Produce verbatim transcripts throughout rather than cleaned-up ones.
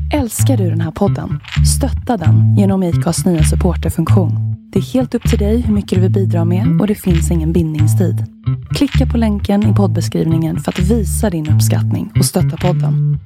Älskar du den här podden? Stötta den genom I C A:s nya supporterfunktion. Det är helt upp till dig hur mycket du vill bidra med och det finns ingen bindningstid. Klicka på länken i poddbeskrivningen för att visa din uppskattning och stötta podden.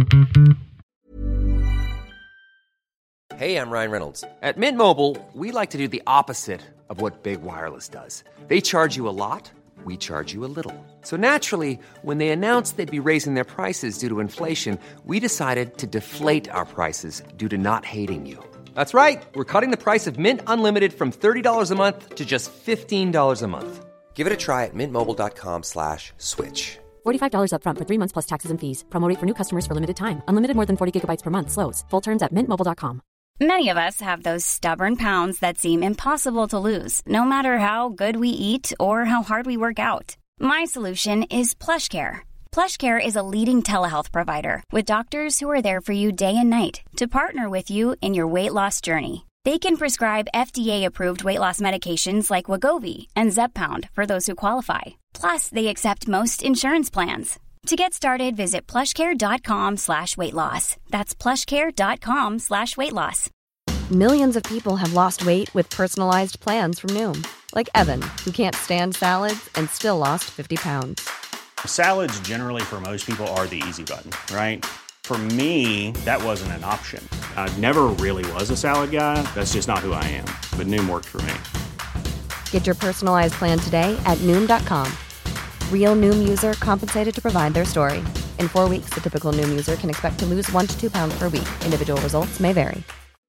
Hey, I'm Ryan Reynolds. At Mint Mobile, we like to do the opposite of what Big Wireless does. They charge you a lot, we charge you a little. So naturally, when they announced they'd be raising their prices due to inflation, we decided to deflate our prices due to not hating you. That's right. We're cutting the price of Mint Unlimited from thirty dollars a month to just fifteen dollars a month. Give it a try at mintmobile.com slash switch. forty-five dollars up front for three months plus taxes and fees. Promo rate for new customers for limited time. Unlimited more than forty gigabytes per month slows. Full terms at mint mobile dot com. Many of us have those stubborn pounds that seem impossible to lose, no matter how good we eat or how hard we work out. My solution is PlushCare. PlushCare is a leading telehealth provider with doctors who are there for you day and night to partner with you in your weight loss journey. They can prescribe F D A-approved weight loss medications like Wegovy and Zepbound for those who qualify. Plus, they accept most insurance plans. To get started, visit plushcare.com slash weight loss. That's plushcare.com slash weight loss. Millions of people have lost weight with personalized plans from Noom. Like Evan, who can't stand salads and still lost fifty pounds. Salads generally for most people are the easy button, right? For me, that wasn't an option. I never really was a salad guy. That's just not who I am. But Noom worked for me. Get your personalized plan today at noom dot com. Real Noom user compensated to provide their story. In four weeks, the typical Noom user can expect to lose one to two pounds per week. Individual results may vary.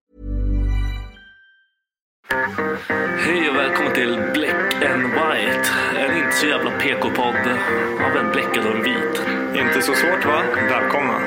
Hej och välkommen till Black and White. En inte så jävla P K-podd av en bläckad och en vit. Inte så svårt, va? Välkomna.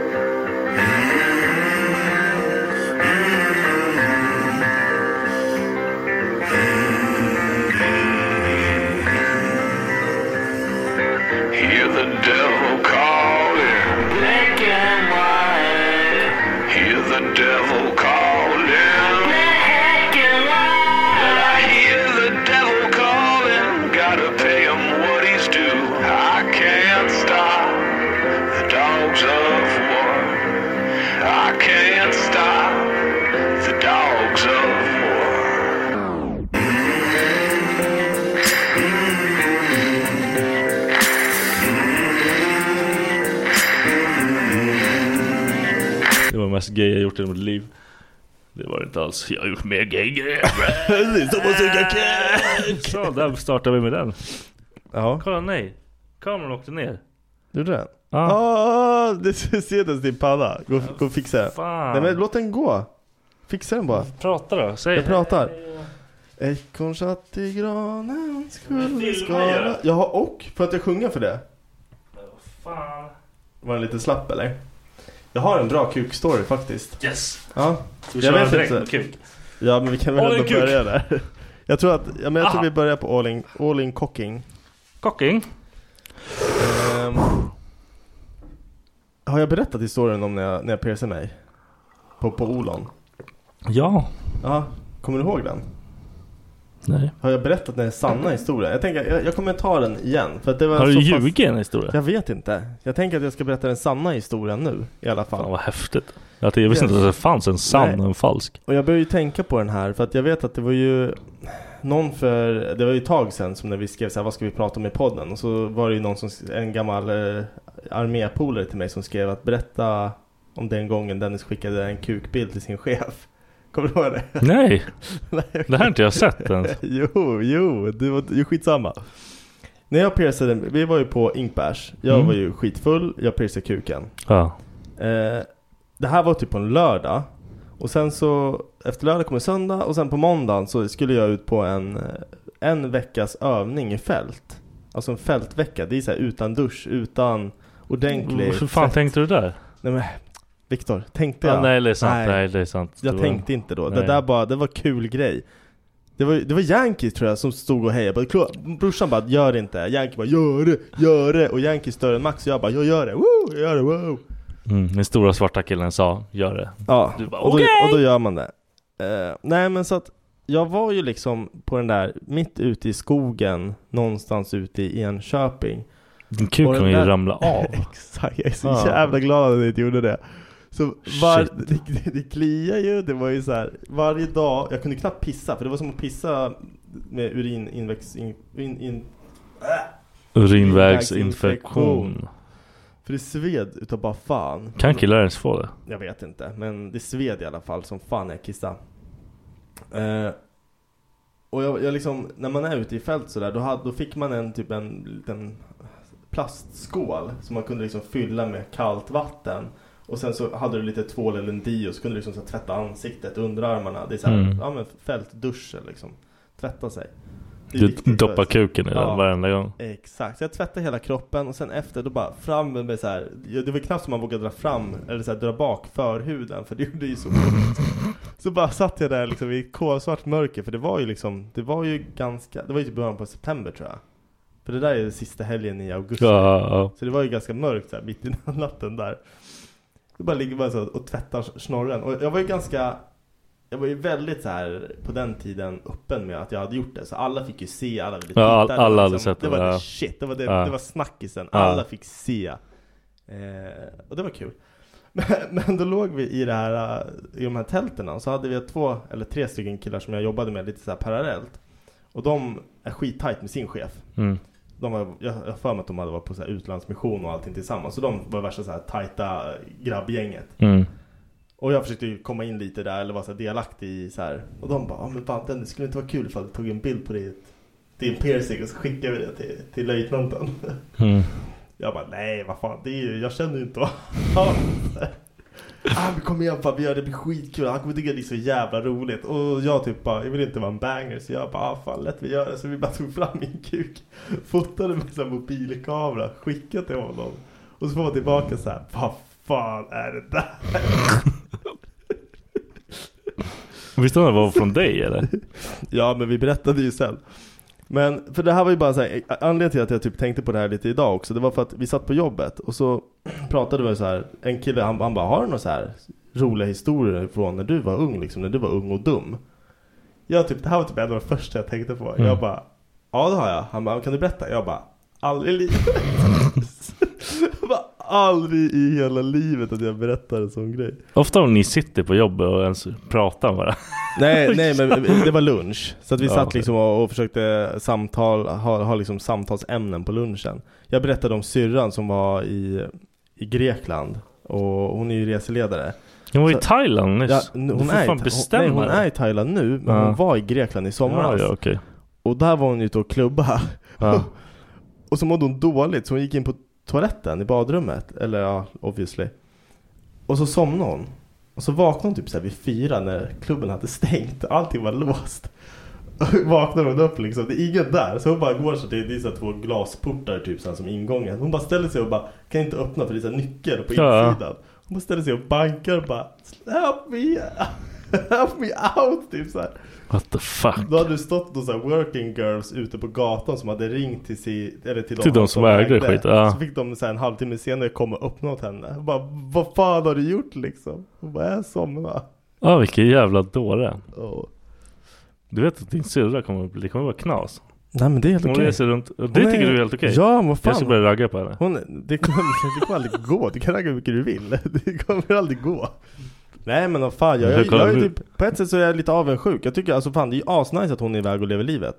Hear the devil calling. Black and White. Hear the devil calling. Black and White. I hear the devil calling. Gotta pay him what he's due. I can't stop the dogs of war. I can't stop the dogs of war. Det var mest gay jag gjort i mitt liv. Det var det inte alls. Jag har gjort mer gay grejer. Det är som att suga kuk. Så, där startar vi med den. Ja. Kolla, nej. Kameran åkte ner. Gjorde den? Ja. Ah, det ser din panna. Gå, gå och fixa. Fan. Nej, men låt den gå. Fixa den bara. Prata då. Säg. Jag pratar. Ekorn satt i granen skulle skala. Jaha, och för att jag sjunger för det. Fan. Var den lite slapp eller? Jag har en bra kuk-story faktiskt. Yes. Ja. Du jag kör vet direkt inte. med kuk. Ja, men vi kan väl All ändå in börja där. Jag tror att ja, men jag tror Aha. vi börjar på all in, all in cocking. Cocking. Um, har jag berättat historien om när jag, när jag piercade mig? På, på Olon? Ja. Ja, kommer du ihåg den? Nej. Har jag berättat den sanna historien? Jag tänker, jag, jag kommer ta den igen. För att det var Har du så ljugit pass... en historia? Jag vet inte. Jag tänker att jag ska berätta den sanna historien nu, i alla fall. Fan, vad häftigt. Jag visste yes. inte att det fanns en sann Nej. och en falsk. Och jag började ju tänka på den här, för att jag vet att det var ju någon för, det var ju ett tag sedan som när vi skrev så här, vad ska vi prata om i podden? Och så var det ju någon som, en gammal eh, armépolare till mig som skrev att berätta om den gången Dennis skickade en kukbild till sin chef. Kommer du ihåg det? Nej, Nej okay. Det här har inte jag sett ens. jo, jo, det var ju skitsamma. När jag piercade, vi var ju på Inkbärs. Jag mm. var ju skitfull, jag piercade kuken. Ja. Eh, det här var typ på en lördag. Och sen så, efter lördag kommer söndag. Och sen på måndagen så skulle jag ut på en, en veckas övning i fält. Alltså en fältvecka, det är så här utan dusch, utan ordentlig. Hur fan fält. Tänkte du där? Nej men, Viktor, tänkte jag? Ja, nej, det är sant, nej. nej, det är sant. Jag var... tänkte inte då, nej. det där bara, det var kul grej. Det var, det var Yankee tror jag som stod och hejade. Brorsan bara, gör det inte. Yankee bara, gör det, gör det. Och Yankee större än Max och jag bara, jag gör det, woo, jag gör det, wow. Mm, den stora svarta killen sa, gör det. Ja, bara, och, okay. då, och då gör man det. Uh, nej men så att jag var ju liksom på den där, mitt ute i skogen, någonstans ute i Enköping. Din kuk kommer ju ramla av. Exakt, jag är så ah. jävla glad att jag inte gjorde det. Så var, det, det, det kliar ju. Det var ju så här, varje dag, jag kunde knappt pissa. För det var som att pissa med urininväx, in, in, in, äh, urinvägsinfektion. För det sved utav bara fan. Kan killar ens få det? Jag vet inte, men det sved i alla fall som fan när jag kissade. Uh, och jag, jag liksom, när man är ute i fält sådär, då, hade, då fick man en typ en liten plastskål som man kunde liksom fylla med kallt vatten. Och sen så hade du lite tvål eller en dio, så kunde du liksom så tvätta ansiktet, underarmarna. Det är såhär, mm. ja men fältduscher liksom. Tvätta sig. Du doppar kuken i den ja, varenda gång. Exakt, så jag tvättade hela kroppen. Och sen efter då bara fram med så här. Det var knappt som man vågade dra fram eller så här, dra bak förhuden. För det gjorde ju så Så bara satt jag där liksom i kolsvart mörker. För det var ju liksom, det var ju ganska, det var ju typ början på september tror jag. För det där är det sista helgen i augusti. Ja, ja. Så det var ju ganska mörkt så här, mitt i natten där. Det bara ligger bara så och tvättar snorren. Och jag var ju ganska, jag var ju väldigt så här på den tiden öppen med att jag hade gjort det. Så alla fick ju se, alla ville titta. Ja, all, alla hade liksom, sett det. Det var ja. det shit, det var, det, ja. det var snackisen. Ja. Alla fick se. Eh, och det var kul. Men, men då låg vi i det här, i de här tälterna. Och så hade vi två eller tre stycken killar som jag jobbade med lite så här parallellt. Och de är skittajt med sin chef. Mm. De var, jag har för mig att de hade varit på så här utlandsmission och allting tillsammans. Så de var värsta så här tajta grabbgänget. Mm. Och jag försökte ju komma in lite där eller vara så här delaktig i så här. Och de bara, ja men fan, det skulle inte vara kul ifall du tog en bild på det, din piercing och så skickade vi det till, till löjtnanten. Mm. Jag bara, nej vad fan, det är ju, jag känner ju inte vad. Ah, men kom igen fan, vi gör det, blir skitkul. Han kommer tycka det är så jävla roligt. Och jag typ bara, jag vill inte vara en banger. Så jag bara, ah, fan lätt vi gör det. Så vi bara tog fram min kuk, fotade med en mobilkamera, skickade till honom. Och så får man tillbaka så här, vad fan är det där? Visste du att det var från dig eller? Ja, men vi berättade ju sen. Men för det här var ju bara så här, anledningen till att jag typ tänkte på det här lite idag också. Det var för att vi satt på jobbet och så pratade vi så här. En kille, han, han bara, har du några så här roliga historier från när du var ung liksom, när du var ung och dum? Jag typ, det här var typ en av de första jag tänkte på. Mm. Jag bara, ja det har jag. Han bara, kan du berätta? Jag bara, aldrig i livet. Jag bara, aldrig i hela livet att jag berättar en sån grej. Ofta om ni sitter på jobbet och ens pratar bara. Nej, nej, men det var lunch. Så att vi ja, satt liksom och, och försökte samtal, ha, ha liksom samtalsämnen på lunchen. Jag berättade om syrran som var i, i Grekland. Och hon är ju reseledare. Hon var i Thailand nyss. Ja, hon, hon, är, fan hon, nej, hon är i Thailand nu. Men ja. Hon var i Grekland i somras. Ja, ja, okay. Och där var hon ute och klubba. Ja. Och så mådde hon dåligt. Så hon gick in på toaletten i badrummet. Eller ja, obviously. Och så somnade hon. Och så vaknade hon typ så här vid fyra när klubben hade stängt. Allting var låst. Och vaknade hon upp liksom. Det är ingen där. Så hon bara går så till det är så två glasportar typ så här, som ingången. Hon bara ställer sig och bara kan inte öppna för det är så här nyckel på insidan. Ja. Hon bara ställer sig och bankar och bara help me, help me out typ så här. What the fuck? Då hade det stått några så här working girls ute på gatan som hade ringt till sig, eller till, till de, de som ägde skit. Ja. Så fick de så här en halvtimme senare komma och öppna åt henne. Och bara, vad fan har du gjort liksom? Hon bara, jag somnade. Ja, vilken jävla dåre. Oh. Du vet att din syrra kommer, det kommer vara knas. Nej men det är helt okej. Hon reser runt, och det hon tycker är... du är helt okej. Ja, vad fan. Jag ska börja ragga på henne. Hon, det, kommer, det kommer aldrig gå. Du kan ragga hur mycket du vill. Det kommer aldrig gå. Nej men vad fan, jag, jag, jag, jag är typ, på ett sätt så är jag lite avundsjuk. Jag tycker alltså fan, det är ju asnice att hon är iväg och lever livet.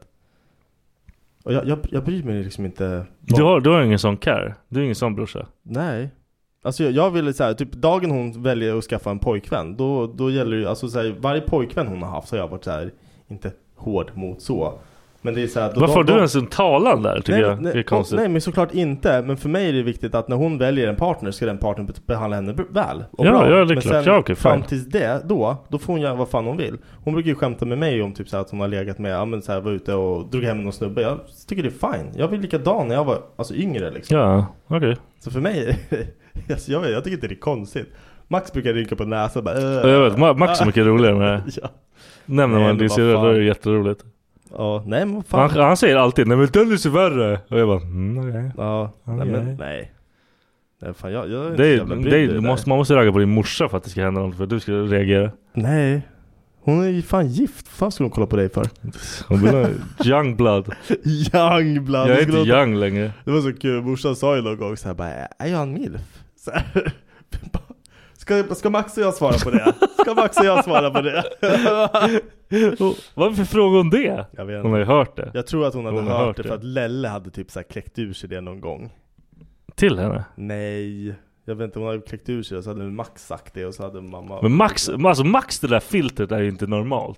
Och jag, jag, jag bryr mig liksom inte. Du har, du har ingen sån care. Du är ingen sån brorsa. Nej. Alltså jag, jag ville så här, typ dagen hon väljer att skaffa en pojkvän, då, då gäller det ju, alltså så här, varje pojkvän hon har haft så har jag varit så här, inte hård mot så. Men det är så här, då, varför har då, du ens en talan där tycker nej, jag? Nej, det är konstigt. Nej, men såklart inte. Men för mig är det viktigt att när hon väljer en partner ska den partnern behandla henne väl och ja, bra. Ja, det är men klart. sen Ja, okay, fram tills det, då, då får hon göra vad fan hon vill. Hon brukar ju skämta med mig om typ så här, att hon har legat med, ja men så här, var ute och drog hem någon snubbe. Jag tycker det är fine. Jag vill likadan när jag var alltså yngre liksom. Ja, okej. Okay. Så för mig, alltså, jag, vet, jag tycker inte det är konstigt. Max brukar rynka på näsan och bara, äh. Jag vet, Max är mycket roligare med ja. Nämner man det så är det jätteroligt. Ja, nej men vad fan. Han, han säger alltid, nej men den är så värre. Och jag bara, mm, okej. Okay. Ja, okay. nej men nej. Nej fan, jag, jag är det inte är, det är, måste, man måste ragga på din morsa för att det ska hända något, för att du ska reagera. Nej. Hon är ju fan gift. Fan ska hon kolla på dig för? Hon blir young blood. Young blood. Jag är inte young ta... längre. Det var så kul. Morsan sa ju någon gång så här bara, är jag en milf? Så här. Ska, ska Max och jag svara på det? Ska Max och jag svara på det? Vad är det för fråga om det? Jag vet inte. Hon har ju hört det. Jag tror att hon hade hon hört, hört det för det. att Lelle hade typ så här kläckt ur sig det någon gång. Till henne? Nej, jag vet inte, hon hade kläckt ur sig och så hade Max sagt det och så hade mamma... Men Max, alltså Max, det där filtret är ju inte normalt.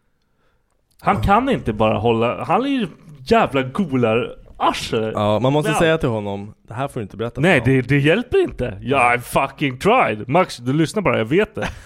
Han kan inte bara hålla... Han är ju jävla golar arsle. Ja, man måste ja. säga till honom, det här får du inte berätta. Nej, det, det hjälper inte. Jag fucking tried. Max, du lyssnar bara, jag vet det.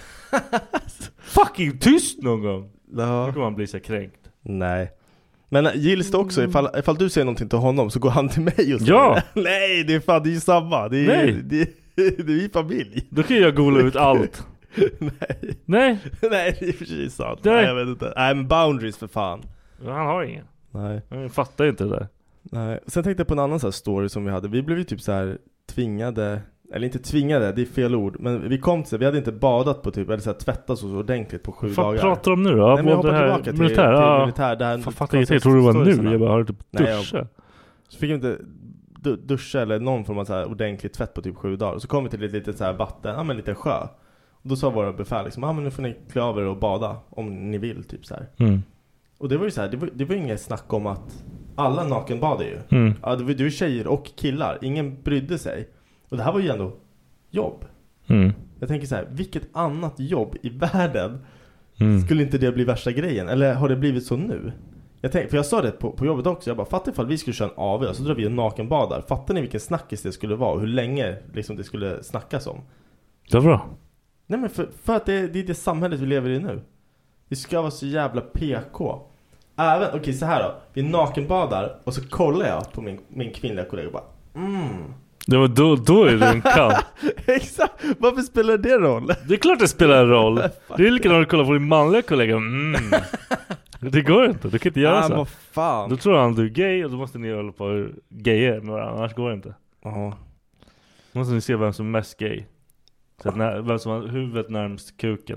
Fucking tyst någon gång. Ja. Då kommer man bli så kränkt. Nej. Men gills det också, ifall, ifall du säger någonting till honom så går han till mig och säger ja. Nej, det är fan, det är ju samma. Det är, Nej. Det, det, det är ju familj. Då kan jag gola ut allt. Nej. Nej. Nej, det är precis sant. Nej. Nej, jag vet inte. Nej, men boundaries för fan. Han har ingen. Nej. Han fattar inte det där. Nej. Sen tänkte jag på en annan så här story som vi hade. Vi blev ju typ så här tvingade, eller inte tvingade, det är fel ord, men vi kom till, vi hade inte badat på typ, eller så här tvättat så ordentligt på sju Vad dagar. Vad pratar de nu då? Nej, men jag hoppar tillbaka till militär. militär. Ja. militär där Fan, fattar inte, jag tror det var nu. Jag bara hörde typ duscha. Nej, så fick jag inte du, duscha eller någon form av så här ordentlig tvätt på typ sju dagar. Och så kom vi till ett litet så här vatten, ja men en liten sjö. Och då sa våra befäl liksom, ja men nu får ni klä av er och bada om ni vill typ så här. Mm. Och det var ju så här, det var, det var inget snack om att alla nakenbadade ju. Mm. Ja, det var, det var tjejer och killar. Ingen brydde sig. Och det här var ju ändå jobb. Mm. Jag tänker så här, vilket annat jobb i världen mm. skulle inte det bli värsta grejen? Eller har det blivit så nu? Jag tänkte, för jag sa det på, på jobbet också. Jag bara, fattar ifall vi skulle köra en A V och så drar vi en nakenbadar. Fattar ni vilken snackis det skulle vara? Hur länge liksom det skulle snackas om? Det var bra. Nej men för, för att det, det är det samhället vi lever i nu. Det ska vara så jävla P K. Även, okej okay, så här då. Vi nakenbadar och så kollar jag på min, min kvinnliga kollega och bara mm. Det var då, då är det en kamp. Exakt, varför spelar det roll? Det är klart det spelar en roll. Det är likadant att kolla på din manliga kollega. Mm. Det går inte, du kan inte göra ah, så. Vad fan? Då tror han du är gay och då måste ni hålla på gayer några, annars går det inte. Ja. Då måste ni se vem som är mest gay. Så att när, vem som har huvudet närmast kuken.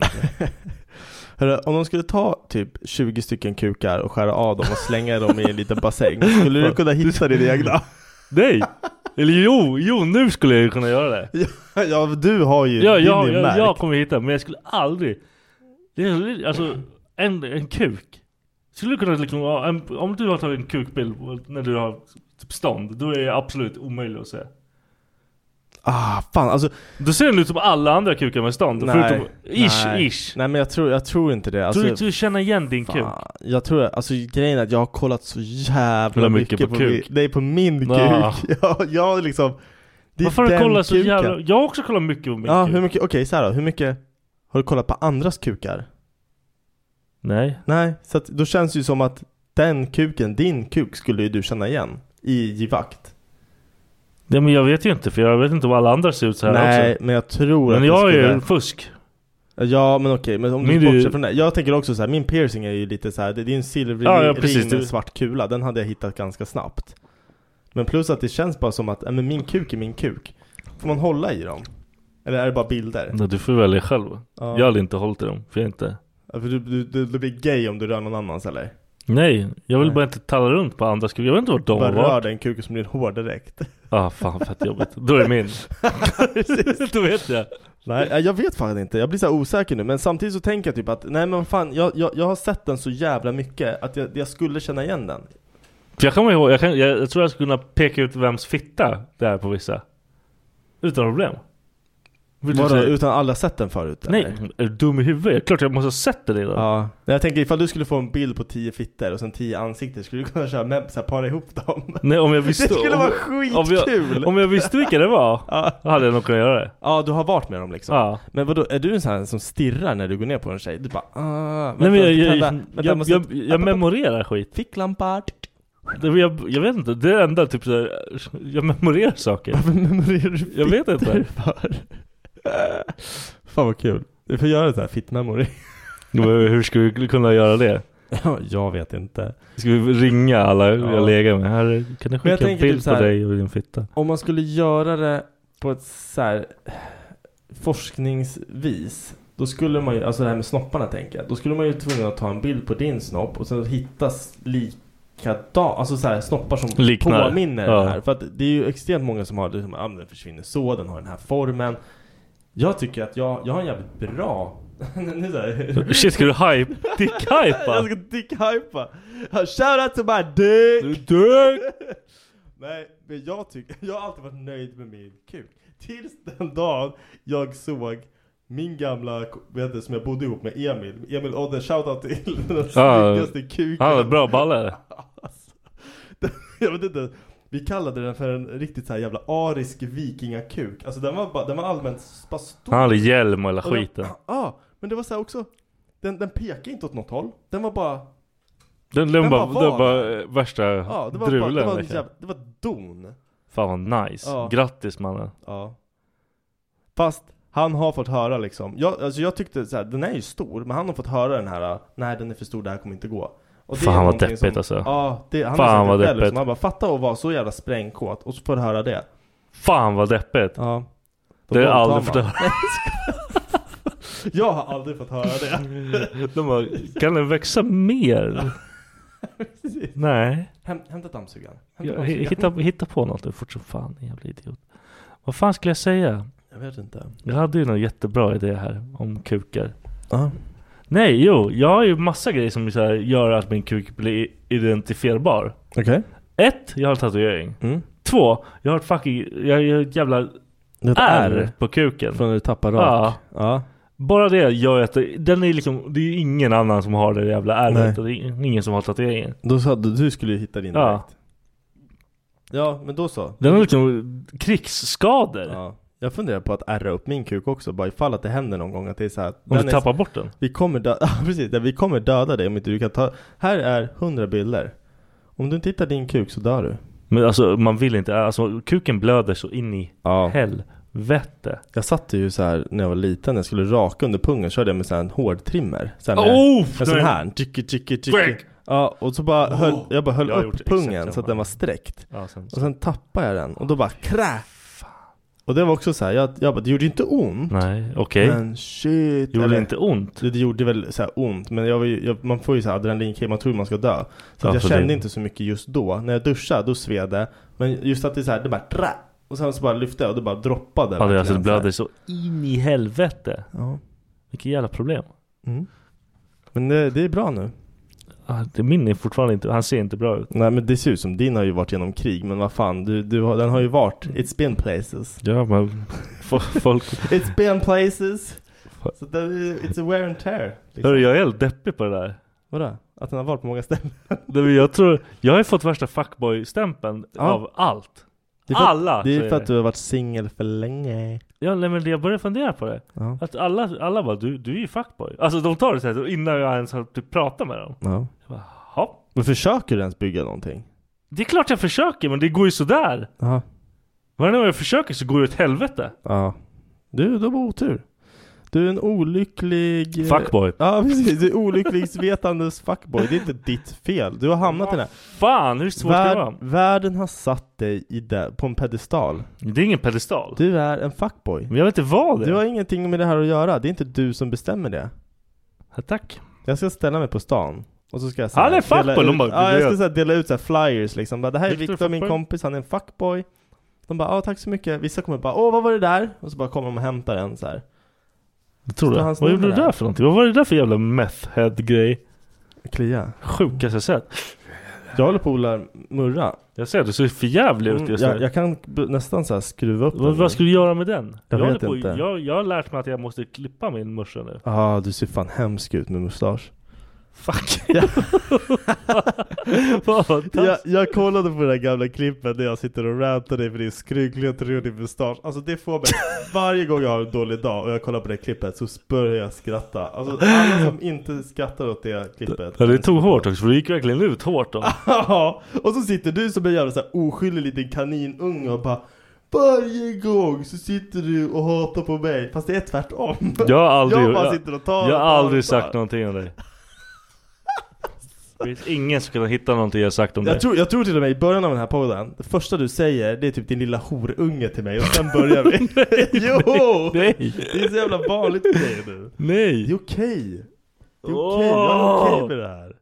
Hörru, om de skulle ta typ tjugo stycken kukar och skära av dem och slänga dem i en liten bassäng, skulle du kunna hitta din egna? Nej. Eller jo, jo, nu skulle jag kunna göra det. Ja, ja du har ju ja, din ja, ju ja, märkt. jag kommer hitta, men jag skulle aldrig. Det är alltså en, en kuk. Skulle du kunna liksom, en, om du har tagit en kukbild när du har typ stånd, då är det absolut omöjligt att se. Ah, fan, alltså då ser den ut som alla andra kukar med stånd. Nej, förutom ish, nej. ish. Nej, men jag tror, jag tror inte det. Alltså, tror du, du känner igen din fan, kuk? Jag tror, alltså grejen är att jag har kollat så jävla mycket, mycket på, på kuk. Min, nej, på min ah. kuk. Jag, jag liksom det varför har du kollat så jävla... Jag har också kollat mycket på min ja, kuk. Hur mycket, okej, okay, så här då, hur mycket har du kollat på andras kukar? Nej. Nej, så att, då känns det ju som att den kuken, din kuk, skulle ju du känna igen i givakt. Ja, men jag vet ju inte, för jag vet inte vad alla andra ser ut så här. Nej, också. Men jag tror men att jag skulle... är ju en fusk. Ja, men okej, men om min du bortser du... från det. Jag tänker också så här, min piercing är ju lite så här, det är en silverring ja, ja, precis, med en svart kula. Den hade jag hittat ganska snabbt. Men plus att det känns bara som att, äh, men min kuk är min kuk. Får man hålla i dem? Eller är det bara bilder? Nej, du får välja själv. Ja. Jag hade inte hållit i dem, för jag inte... Ja, för du, du, du, du blir gay om du rör någon annans, eller? Nej, jag vill Nej. bara inte talla runt på andras kuk. Jag vet inte vad de bara var. Bara rör den kuken som blir hård direkt. Ah, fan, fett jobbigt. Då är det min. Då vet jag. Nej, jag vet fan inte. Jag blir så här osäker nu. Men samtidigt så tänker jag typ att nej men fan, jag, jag, jag har sett den så jävla mycket att jag, jag skulle känna igen den. Jag kommer ihåg, jag, kan, jag, jag tror jag skulle kunna peka ut vems fitta det är på vissa. Utan problem. Vadå, utan alla sett den förut? Nej, eller? är du dum i huvudet? Klart jag måste ha sett det då. Ja, jag tänker ifall du skulle få en bild på tio fitter och sen tio ansikten, skulle du kunna köra med så här, para ihop dem? Nej, om jag visste. Det skulle om, vara skitkul. Om jag, om jag visste vilka det var, ja. Då hade jag nog kunnat göra det. Ja, du har varit med dem liksom. Ja. Men vadå, är du en sån här som stirrar när du går ner på en tjej? Du bara, ah, nej men jag, jag, vänta, jag, vänta, jag, måste, jag, jag memorerar skit. Ficklampa. Det, jag, jag vet inte, det är enda typ så här, jag memorerar saker. Varför memorerar du? Jag vet inte. Fan vad kul. Du får göra det här fit memory. Hur ska vi kunna göra det? Ja, jag vet inte. Ska vi ringa alla ja. jag lägger med? Här, kan du skicka en bild typ på dig och din fitta? Om man skulle göra det på ett så här forskningsvis, då skulle man ju, alltså det här med snopparna tänker jag, då skulle man ju tvungen att ta en bild på din snopp och sen hittas likadant, alltså så här snoppar som Liknar. påminner ja. det här. För att det är ju extremt många som har det som, ah, den försvinner så, den har den här formen. Jag tycker att jag, jag har en jävligt bra... nu där. Shit, ska du hype? Dick-hypa? Jag ska dick-hypa. Shout out to my dick! Dick! Nej, men jag tycker... Jag har alltid varit nöjd med min kuk. Tills den dagen jag såg min gamla... Vet du, som jag bodde ihop med Emil. Emil Odde, shout out till den snyggaste kuken. Han var bra balle. Alltså, jag vet inte... Vi kallade den för en riktigt så här jävla arisk vikingakuk. Alltså den var, bara, den var allmänt bara stor. Han hade hjälm och hela skiten. Ja, ah, men det var så här också. Den, den pekade inte åt något håll. Den var bara... Den, den, den bara, var, det var värsta ja, det var drulen. Bara, det, var jävla, det var don. Fan vad nice. Ja. Grattis mannen. Ja. Fast han har fått höra liksom. Jag, alltså jag tyckte så här, den är ju stor. Men han har fått höra den här. Nej, den är för stor, det här kommer inte gå. Och det fan vad deppigt som, alltså. Ja, det, han fan vad deppigt. Liksom. Han bara, fatta att vara så jävla sprängkåt. Och så får du höra det. Fan vad deppigt. Ja. Det har jag aldrig fått höra. Jag har aldrig fått höra det. De bara, kan den växa mer? Nej. Häm, hämta dammsugaren. Ja, hitta, hitta på något nu fort som fan, jävla idiot. Vad fan skulle jag säga? Jag vet inte. Jag hade ju någon jättebra idé här om kukar. Uh-huh. Nej, jo, jag har ju massa grejer som så här, gör att min kuk blir identifierbar. Okej. Okay. Ett, jag har en tatuering. Mm. Två, jag har ett fucking, jag har ett jävla ett R, R på kuken. Från när du tappar rak. Ja. Ja. Bara det gör att det, den är liksom, det är ju ingen annan som har det jävla ärret och det är ingen som har tatueringen. Då sa du, du skulle ju hitta din ja. direkt. Ja, men då så. Den har liksom krigsskador. Ja. Jag funderar på att ärra upp min kuk också, bara ifall att det händer någon gång att det är så här. Om du tappar är, bort den. Vi kommer dö- ja, precis, vi kommer döda dig om inte du kan ta. Här är hundra bilder. Om du inte hittar din kuk så dör du. Men alltså man vill inte, alltså kuken blöder så in i ja. helvete. Jag satt ju så här när jag var liten, när jag skulle raka under pungen körde jag med så här en hård trimmer. Så här med, oh, med sån här. Tjicki, tjicki, tjicki. Ja, och så bara höll, oh, jag bara höll jag upp pungen så att den var sträckt. Ja, sen, och sen tappade jag den och då bara krä. Och det var också så här, jag, jag bara, det gjorde inte ont. Nej, okej. Okay. Men shit. Gjorde eller, det inte ont? Det, det gjorde väl så här ont, men jag, var ju, jag, man får ju så här adrenalinkick, man tror man ska dö. Så ja, jag kände det. Inte så mycket just då. När jag duschade, då sved det. Men just att det så här, det bara trä. Och sen så bara lyfte jag och det bara droppade. Ja, det, alltså, det blödde så in i helvete. Ja. Vilket jävla problem. Mm. Men det, det är bra nu. Ah, det min är fortfarande inte, han ser inte bra ut. Nej, men det ser ut som din har ju varit genom krig. Men vad fan, du, du har, den har ju varit It's been places. Ja, men folk It's been places. Så det, it's a wear and tear liksom. Hörru, jag är helt deppig på det där. Vadå? Att den har varit på många ställen. Jag tror, jag har fått värsta fuckboy-stämpeln ja. Av allt. Det är för, alla! Det är för att du har varit singel för länge. Ja, nej, men jag började fundera på det. Ja. Att alla, alla bara, du, du är ju fuckboy. Alltså de tar det så här innan jag ens har typ pratat med dem. Ja. Jag bara, hopp. Men försöker du ens bygga någonting? Det är klart jag försöker, men det går ju sådär. Ja. Varje gång jag försöker så går det åt helvete. Ja. Du, du har otur. Du är en olycklig... Fuckboy. Ja, precis. Du är olycklig svetandes fuckboy. Det är inte ditt fel. Du har hamnat i den här. Fan, hur svårt Vär- det var? Världen har satt dig i det, på en pedestal. Det är ingen pedestal. Du är en fuckboy. Men jag vet inte vad det är. Du har ingenting med det här att göra. Det är inte du som bestämmer det. Ja, tack. Jag ska ställa mig på stan. Och så ska jag säga... Han är fuckboy. De bara, ja, jag ska säga, dela ut så här flyers liksom. Bara, det här är Victor, Victor, min kompis. Han är en fuckboy. De bara, ja tack så mycket. Vissa kommer bara, åh vad var det där? Och så bara kommer de och hämtar en så här. Jag tror det. Vad gjorde du där för någonting? Vad var det där för jävla meth-head-grej? Klia. Sjukaste sätt. Jag håller på att odla murra. Jag ser, du ser för jävligt ut just mm, jag, jag kan b- nästan så här skruva upp vad, den. Vad ska du göra med den? Jag, jag vet på, inte. Jag, jag har lärt mig att jag måste klippa min morsa nu. Ja, ah, du ser fan hemsk ut med mustasch. Fuck. Ja. jag, jag kollade på det där gamla klippet där jag sitter och rantar dig för det är skrynkligt runt mustasch. Alltså det får mig, varje gång jag har en dålig dag och jag kollar på det klippet så börjar jag skratta. Alltså alla som inte skrattar åt det klippet. Ja, det tog hårt också, för det gick verkligen ut hårt då. Ja, och så sitter du som en jävla så här oskyldig liten kaninunge och bara varje gång så sitter du och hatar på mig. Fast det är tvärtom. Jag har aldrig, jag bara sitter och tar jag har aldrig sagt bara. någonting om dig. Det finns ingen som kan hitta någonting jag sagt om jag det. Tror, jag tror till och med i början av den här podden, det första du säger, det är typ din lilla horunge till mig. Och sen börjar vi. Jo! Nej. Det är så jävla vanligt för dig nu. Nej. Det är okej. Det är okej. Jag är okej med det här.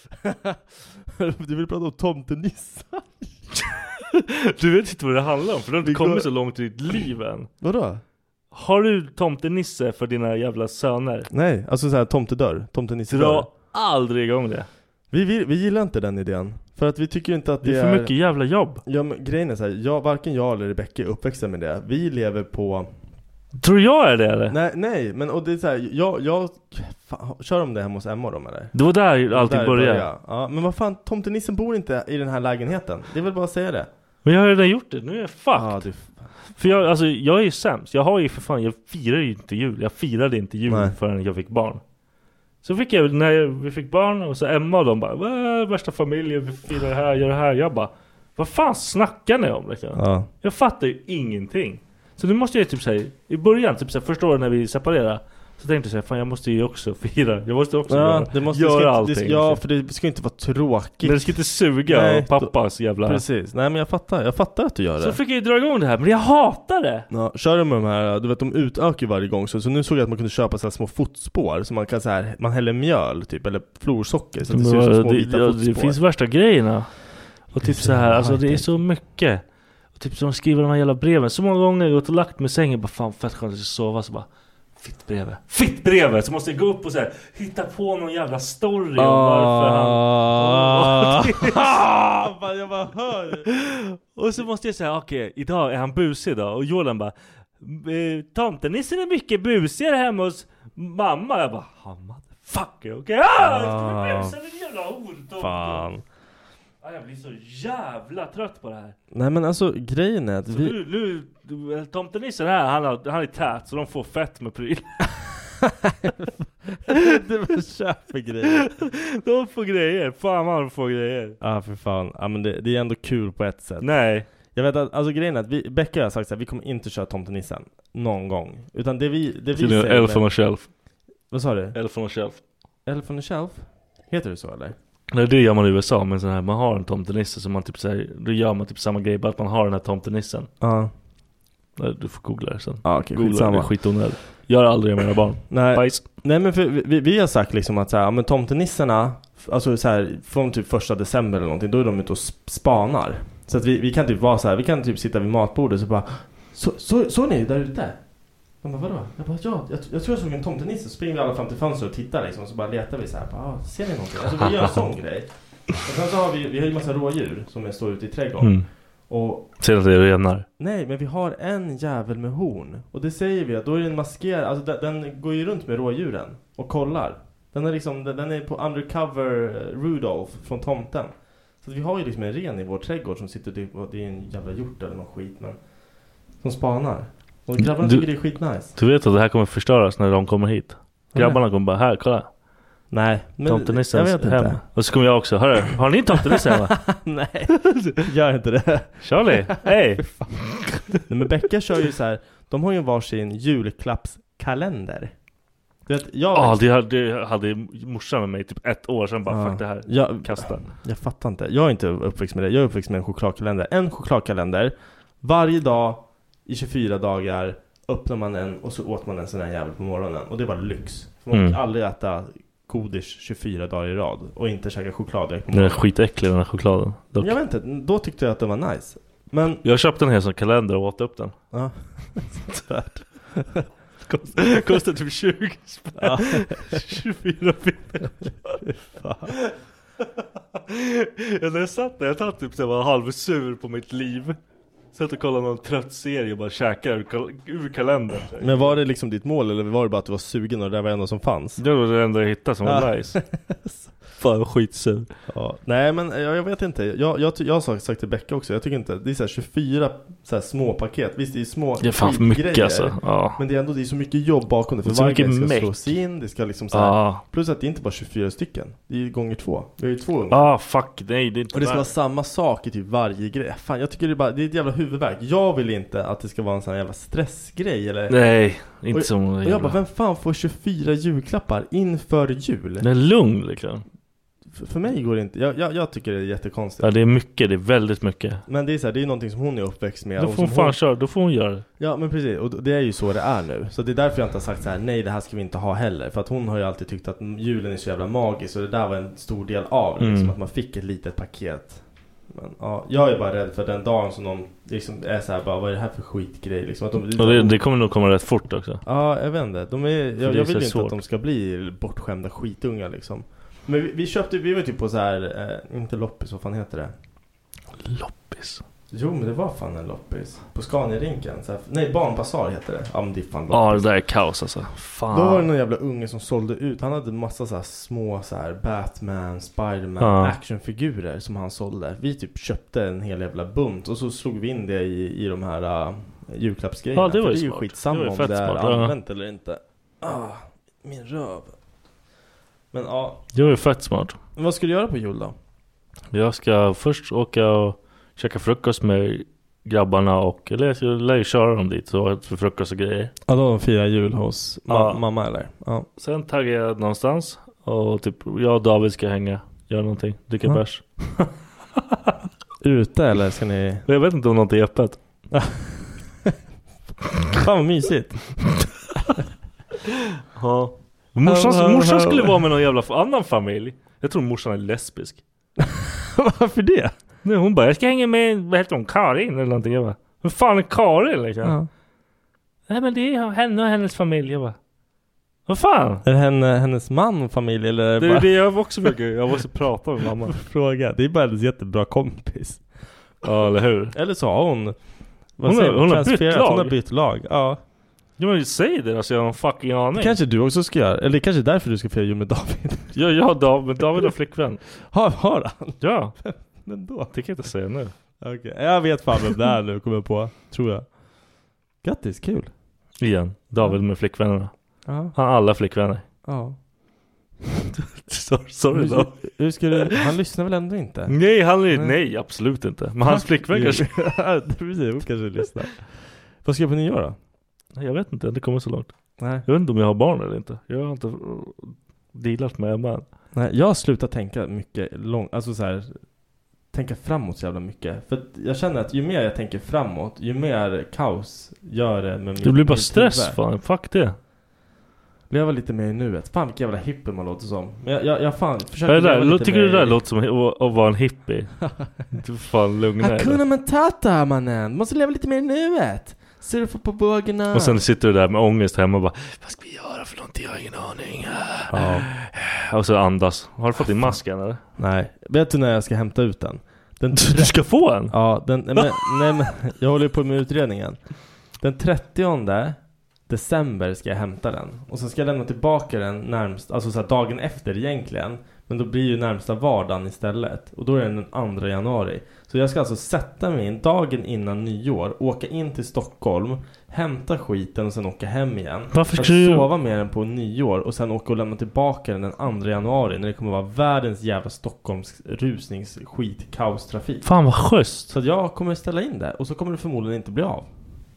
Du vill prata om tomtenissar. Du vet inte vad det handlar om, för du har inte vi kommit går... så långt i ditt liv än. Vadå? Har du tomtenisse för dina jävla söner? Nej, alltså så här tomtedörr, tomtenisse Dra dörr. aldrig igång det. Vi, vi, vi gillar inte den idén. För att vi tycker inte att det, det är för är... mycket jävla jobb. Ja, men grejen är så här, jag, varken jag eller Rebecca är uppväxta med det. Vi lever på... Tror jag är det eller? Nej, nej, men och det är så här, jag, jag fan, kör om det hemma hos Emma de eller? Det var där allting började. Ja, men vad fan, tomtenissen bor inte i den här lägenheten. Det är väl bara att säga det. Men jag har redan gjort det, nu är jag fucked. Ja, du... För jag, alltså, jag är ju sämst. Jag har ju för fan, jag firar ju inte jul. Jag firade inte jul nej. Förrän jag fick barn. Så fick jag, när vi fick barn, och så Emma och de bara, värsta familjen, vi firar det här, gör det här. Jag bara, vad fan snackar ni om? Liksom? Ja. Jag fattar ju ingenting. Så nu måste jag typ säga, i början, typ så första året när vi separerade, så tänkte jag säga, fan jag måste ju också fira. Jag måste också ja, det måste, göra det ska, allting. Det, ja, för det ska inte vara tråkigt. Men det ska inte suga nej, av pappas jävla... Precis, nej men jag fattar, jag fattar att du gör det. Så fick jag ju dra igång det här, men jag hatar det. Ja, kör de med de här, du vet de utökar varje gång. Så, så nu såg jag att man kunde köpa så här små fotspår. Så man kan så här, man häller mjöl typ, eller florsocker. Så att det ser ut som små det, vita ja, fotspår. Det finns värsta grejerna. Och typ så här, alltså det är så mycket. Och typ så de skriver de här jävla breven. Så många gånger jag gått och lagt med sängen, bara fan fett skönt att sova, så bara Fittbrevet. Fittbrevet! Så måste jag gå upp och så här, hitta på någon jävla story om varför han... Oh, jag bara hör. Och så måste jag säga, okej, okay, idag är han busig idag. Och Jordan bara, tomtenissen är mycket busigare hemma hos mamma. Jag bara, ha motherfucker, okej? Okay? Ah, jag ska bli busig, den jävla hord. Fan. Jag blir så jävla trött på det här. Nej men alltså grejen är att så vi... nu, nu tomtenissen här, han, har, han är tät så de får fett med pryl. Det var köp för grejer. De får grejer, fan man får grejer. Ja ah, för fan, ja men det, det är ändå kul på ett sätt. Nej. Jag vet att, alltså grejen är att vi, Becka har sagt så här, vi kommer inte köra tomtenissen någon gång. Utan det vi, det vi säger... Elf on a shelf. Vad sa du? Elf on a shelf. Elf on a shelf? Heter det så eller? Nej, det gör man i U S A, men så här, man har en tomtenisse som man typ säger, då gör man typ samma grej, bara att man har den här tomtenissen. Ja. Uh. Du får googla det sen. Ja, okej, okay, googla det, skitonöd. Gör aldrig med mina barn. Nej. Bajs. Nej, men för vi, vi har sagt liksom att så här, men tomtenisserna, alltså så här, från typ första december eller någonting, då är de ute och spanar. Så att vi, vi kan typ vara så här, vi kan typ sitta vid matbordet så bara, så, så, så ni där ute? Jag bara, vadå? Jag bara, ja, jag, jag tror jag såg en tomtenisse. Så springer vi alla fram till fönstret och tittar liksom. Så bara letar vi så här, bara, ah, ser ni någonting? Alltså vi gör en sån grej. Och sen så har vi, vi har ju massa rådjur som står ute i trädgården. Mm. Och ser att det är renar? Nej, men vi har en jävel med horn. Och det säger vi att då är den maskerad. Alltså den, den går ju runt med rådjuren och kollar. Den är liksom, den, den är på undercover Rudolph från tomten. Så att vi har ju liksom en ren i vår trädgård som sitter typ, det är en jävla hjort eller någon skit, men som spanar. Och grabbarna du, tycker det är skitnice. Du vet att det här kommer förstöras när de kommer hit. Grabbarna kommer bara, här, kolla. Nej, men tomtenissens hem. Inte. Och så kommer jag också, hörru, har ni tomtenisse hemma? Nej, gör inte det. Charlie, hej. Nej, men Becka kör ju så här, de har ju varsin julklappskalender. Ja, ah, det hade, hade morsan med mig typ ett år sedan bara, ah, fuck det här, jag, kasta. Jag fattar inte, jag är inte uppväxt med det. Jag är uppväxt med en chokladkalender. En chokladkalender, varje dag i tjugofyra dagar öppnar man en och så åt man en sån här jävel på morgonen. Och det var lyx. För man mm. kan aldrig äta godis tjugofyra dagar i rad och inte käka choklad på morgonen. Den är skitäcklig den här chokladen. Dock. Jag vet inte, då tyckte jag att det var nice. Men... Jag köpte en hel sån kalender och åt upp den. Ja, tvärt. Kostar, kostar typ tjugo spänn. Ja. tjugofyra pinnar. Ja, när jag satt där, jag tatt typ så jag var halvsur på mitt liv. Satt och kollade någon trött serie och bara käkade ur, kal- ur kalendern. Men var det liksom ditt mål eller var det bara att du var sugen och det var det enda som fanns? Det var det enda jag hittade som var nice. Fan, jag var skitsur. Ja. Nej, men jag, jag vet inte. Jag, jag, jag har sagt, sagt till Becka också. Jag tycker inte, det är så här tjugofyra så här små paket. Visst, det är små det är fan för mycket grejer, alltså. Ja. Men det är ändå det är så mycket jobb bakom det. För det varje grej ska meck. slås in. Det ska liksom så här, ja. Plus att det är inte bara tjugofyra stycken. Det är ju gånger två. Vi har ju två unga. Ah, fuck. Nej, det är inte och det ska vara samma sak i typ varje grej. Fan, jag tycker det är bara, det är ett jävla huvudvärk. Jag vill inte att det ska vara en sån här jävla stressgrej. Eller... Nej, inte och, som... Och jag bara, vem fan får tjugofyra julklappar inför jul? Det är lugn liksom. För, för mig går det inte. Jag, jag, jag tycker det är jättekonstigt. Ja, det är mycket, det är väldigt mycket. Men det är så här, det är någonting som hon är uppväxt med. Då får hon fan hon... köra, då får hon göra det. Ja, men precis. Och det är ju så det är nu. Så det är därför jag inte har sagt så här: nej, det här ska vi inte ha heller. För att hon har ju alltid tyckt att julen är så jävla magisk. Och det där var en stor del av det. Mm. Liksom att man fick ett litet paket Men ja, jag är bara rädd för den dagen som de liksom är så här, bara, vad är det här för skitgrej liksom, att de, Och det, det kommer nog komma rätt fort också. Ja, jag vet inte. De är, jag, det jag är vill inte svårt. att de ska bli bortskämda skitungar liksom. Men vi, vi köpte, vi var typ på så här, eh, inte loppis, vad fan heter det? Loppis? Jo, men det var fan en loppis. På Scania-rinken. Så här, nej, Barnbazar heter det. Ja, men det är fan loppis. Ja, det där är kaos alltså. Fan. Då var det någon jävla unge som sålde ut. Han hade massa så här små så här Batman, Spiderman, ja. actionfigurer som han sålde. Vi typ köpte en hel jävla bunt och så slog vi in det i, i de här uh, julklappsgrejerna. Ja, det var ju det är ju smart. skitsamma det var ju om det är smart, använt ja. eller inte. Ah, min röv. Men ja. Det var ju fett smart. Men vad ska du göra på jul då? Jag ska först åka och käka frukost med grabbarna och eller jag lär ju köra dem dit så för frukost och grejer. Ja, då firar jul hos ma- ja. mamma eller? Ja. Sen taggar jag någonstans och typ jag och David ska hänga, göra någonting, dricka ja. bärs. Ute eller ska ni? Jag vet inte om något är öppet. Fan vad mysigt. Ja. Morsan, morsan skulle vara med någon jävla annan familj. Jag tror morsan är lesbisk. Varför det? Nej, hon bara, jag ska hänga med, vad heter hon, Karin eller någonting. Jag bara, vad fan är Karin liksom? Ja. Nej men det är henne och hennes familj. Jag bara, vad fan? Är det henne, hennes man och familj eller? Är det det är bara... det jag också mycket. Jag måste prata med mamma. Fråga, det är bara hennes jättebra kompis. Ja, eller hur? Eller så har hon Hon, är, hon har bytt lag. Hon har bytt lag, ja. Ja men säg det, alltså jag har en fucking aning. Det kanske du också ska göra, eller det kanske är därför du ska fira jul med David. Ja, jag har David, David har flickvän. Har, har han? Ja. Men då? Det kan jag inte säga nu. Okej, okay. Jag vet fan vem det är nu, kommer jag på, tror jag. Grattis, kul. Igen, David med flickvännerna. Ja. Han har alla flickvänner. Ja. sorry, sorry hur, då. Hur ska du, han lyssnar väl ändå inte? Nej, han är, nej, absolut inte. Men hans flickvän kanske. Precis, hon kanske lyssnar. Vad ska jag på nyår då? Jag vet inte, det kommer så långt. Nej. Jag vet inte om jag har barn eller inte. Jag har inte dealat med Emma. Nej, jag har slutat tänka mycket långt, alltså så här, tänka framåt så jävla mycket. För jag känner att ju mer jag tänker framåt, ju mer kaos gör det med min. Det blir bara stress, fan. Fuck det. Leva lite mer i nuet. Fan vilken jävla hippie man låter som. Men jag, jag, jag fan försöker det där, leva lite tycker mer... du det där låter som att, att vara en hippie? Du fan lugna dig. Hakuna Matata, mannen. Måste leva lite mer i nuet. Surfa på bågarna. Och sen sitter du där med ångest hemma och bara, vad ska vi göra för någonting? Jag har ingen aning. Ja. Och så andas. Har du fått din mask än eller? Nej. Vet du när jag ska hämta ut den? den tre... Du ska få en? Ja, den, nej, men, nej, men jag håller på med utredningen. Den trettionde december ska jag hämta den. Och så ska jag lämna tillbaka den närmast, alltså så här dagen efter egentligen. Men då blir ju närmsta vardagen istället. Och då är den den andra januari. Så jag ska alltså sätta mig in dagen innan nyår, åka in till Stockholm, hämta skiten och sen åka hem igen. Varför ska du du sova med den på nyår och sen åka och lämna tillbaka den den andra januari när det kommer vara världens jävla Stockholms rusningsskit, kaostrafik. Fan vad schysst. Så jag kommer ställa in det och så kommer det förmodligen inte bli av.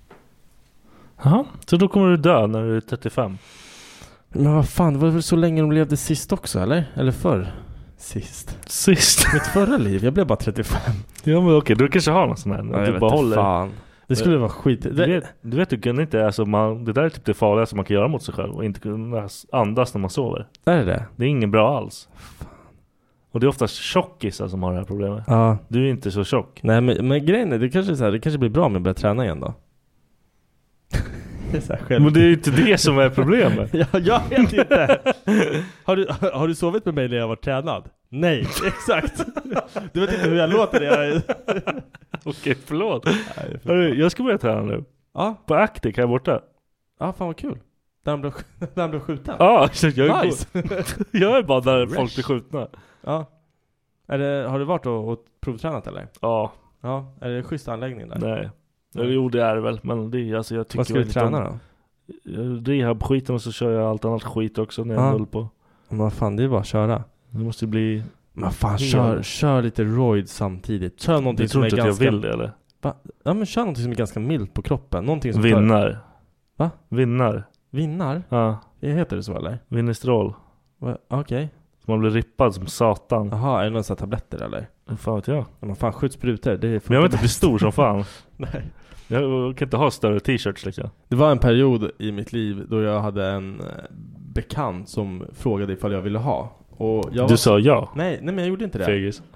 Ja, så då kommer du dö när du är trettiofem. Men vad fan, det var väl så länge de levde sist också, eller? Eller förr? Sist. Sist? Mitt förra liv, jag blev bara trettiofem. Ja men okej, du kanske har någon sån här. Ja, du bara håller. Fan. Det skulle vara skit. Du vet, du vet du kan inte, alltså man, det där är typ det farligaste man kan göra mot sig själv. Och inte kunna andas när man sover. Är det det? Det är ingen bra alls. Fan. Och det är oftast tjockisar som har det här problemet. Ja. Du är inte så tjock. Nej men, men grejen är, det kanske, är så här, det kanske blir bra om jag börjar träna igen då. Det är så här själv. Men det är ju inte det som är problemet. Ja, jag vet inte. Har du, har du sovit med mig när jag var tränad? Nej, exakt. Du vet inte hur jag låter det. Jag... Okej, förlåt. Nej, Hörru, jag ska börja träna nu. Ja. På Actic här borta. Ja, fan vad kul. Där han blev, där han blev skjuten. Ja, jag är, nice. jag är bara där folk blir skjutna. Ja. Är det, har du varit och, och provtränat eller? Ja. Ja, är det schysst anläggning där? Nej. Ja, jo, det är det väl. Men det, alltså, jag tycker vad ska du träna då? Rehab-skiten och så kör jag allt annat skit också när jag håller på. Men vad fan, det är bara att köra. Det måste bli... Men fan, kör, kör lite roid samtidigt. Kör någonting som är ganska... Jag tror inte att jag vill det, eller? Va? Ja, men kör någonting som är ganska milt på kroppen. Någonting som Vinnar. Tar... Va? Vinnar. Vinnar? Ja. Heter det så, eller? Vinnestrol. Okej. Okay. Man blir rippad som satan. Jaha, är det någon sån här tabletter, eller? Fan vet jag. Men fan, skjuts sprutor. Det är men jag vill inte bli stor som fan. Nej. Jag kan inte ha större t-shirts liksom. Det var en period i mitt liv då jag hade en bekant som frågade ifall jag ville ha. Och jag du var... sa ja. Nej, nej men jag gjorde inte det. Fegis.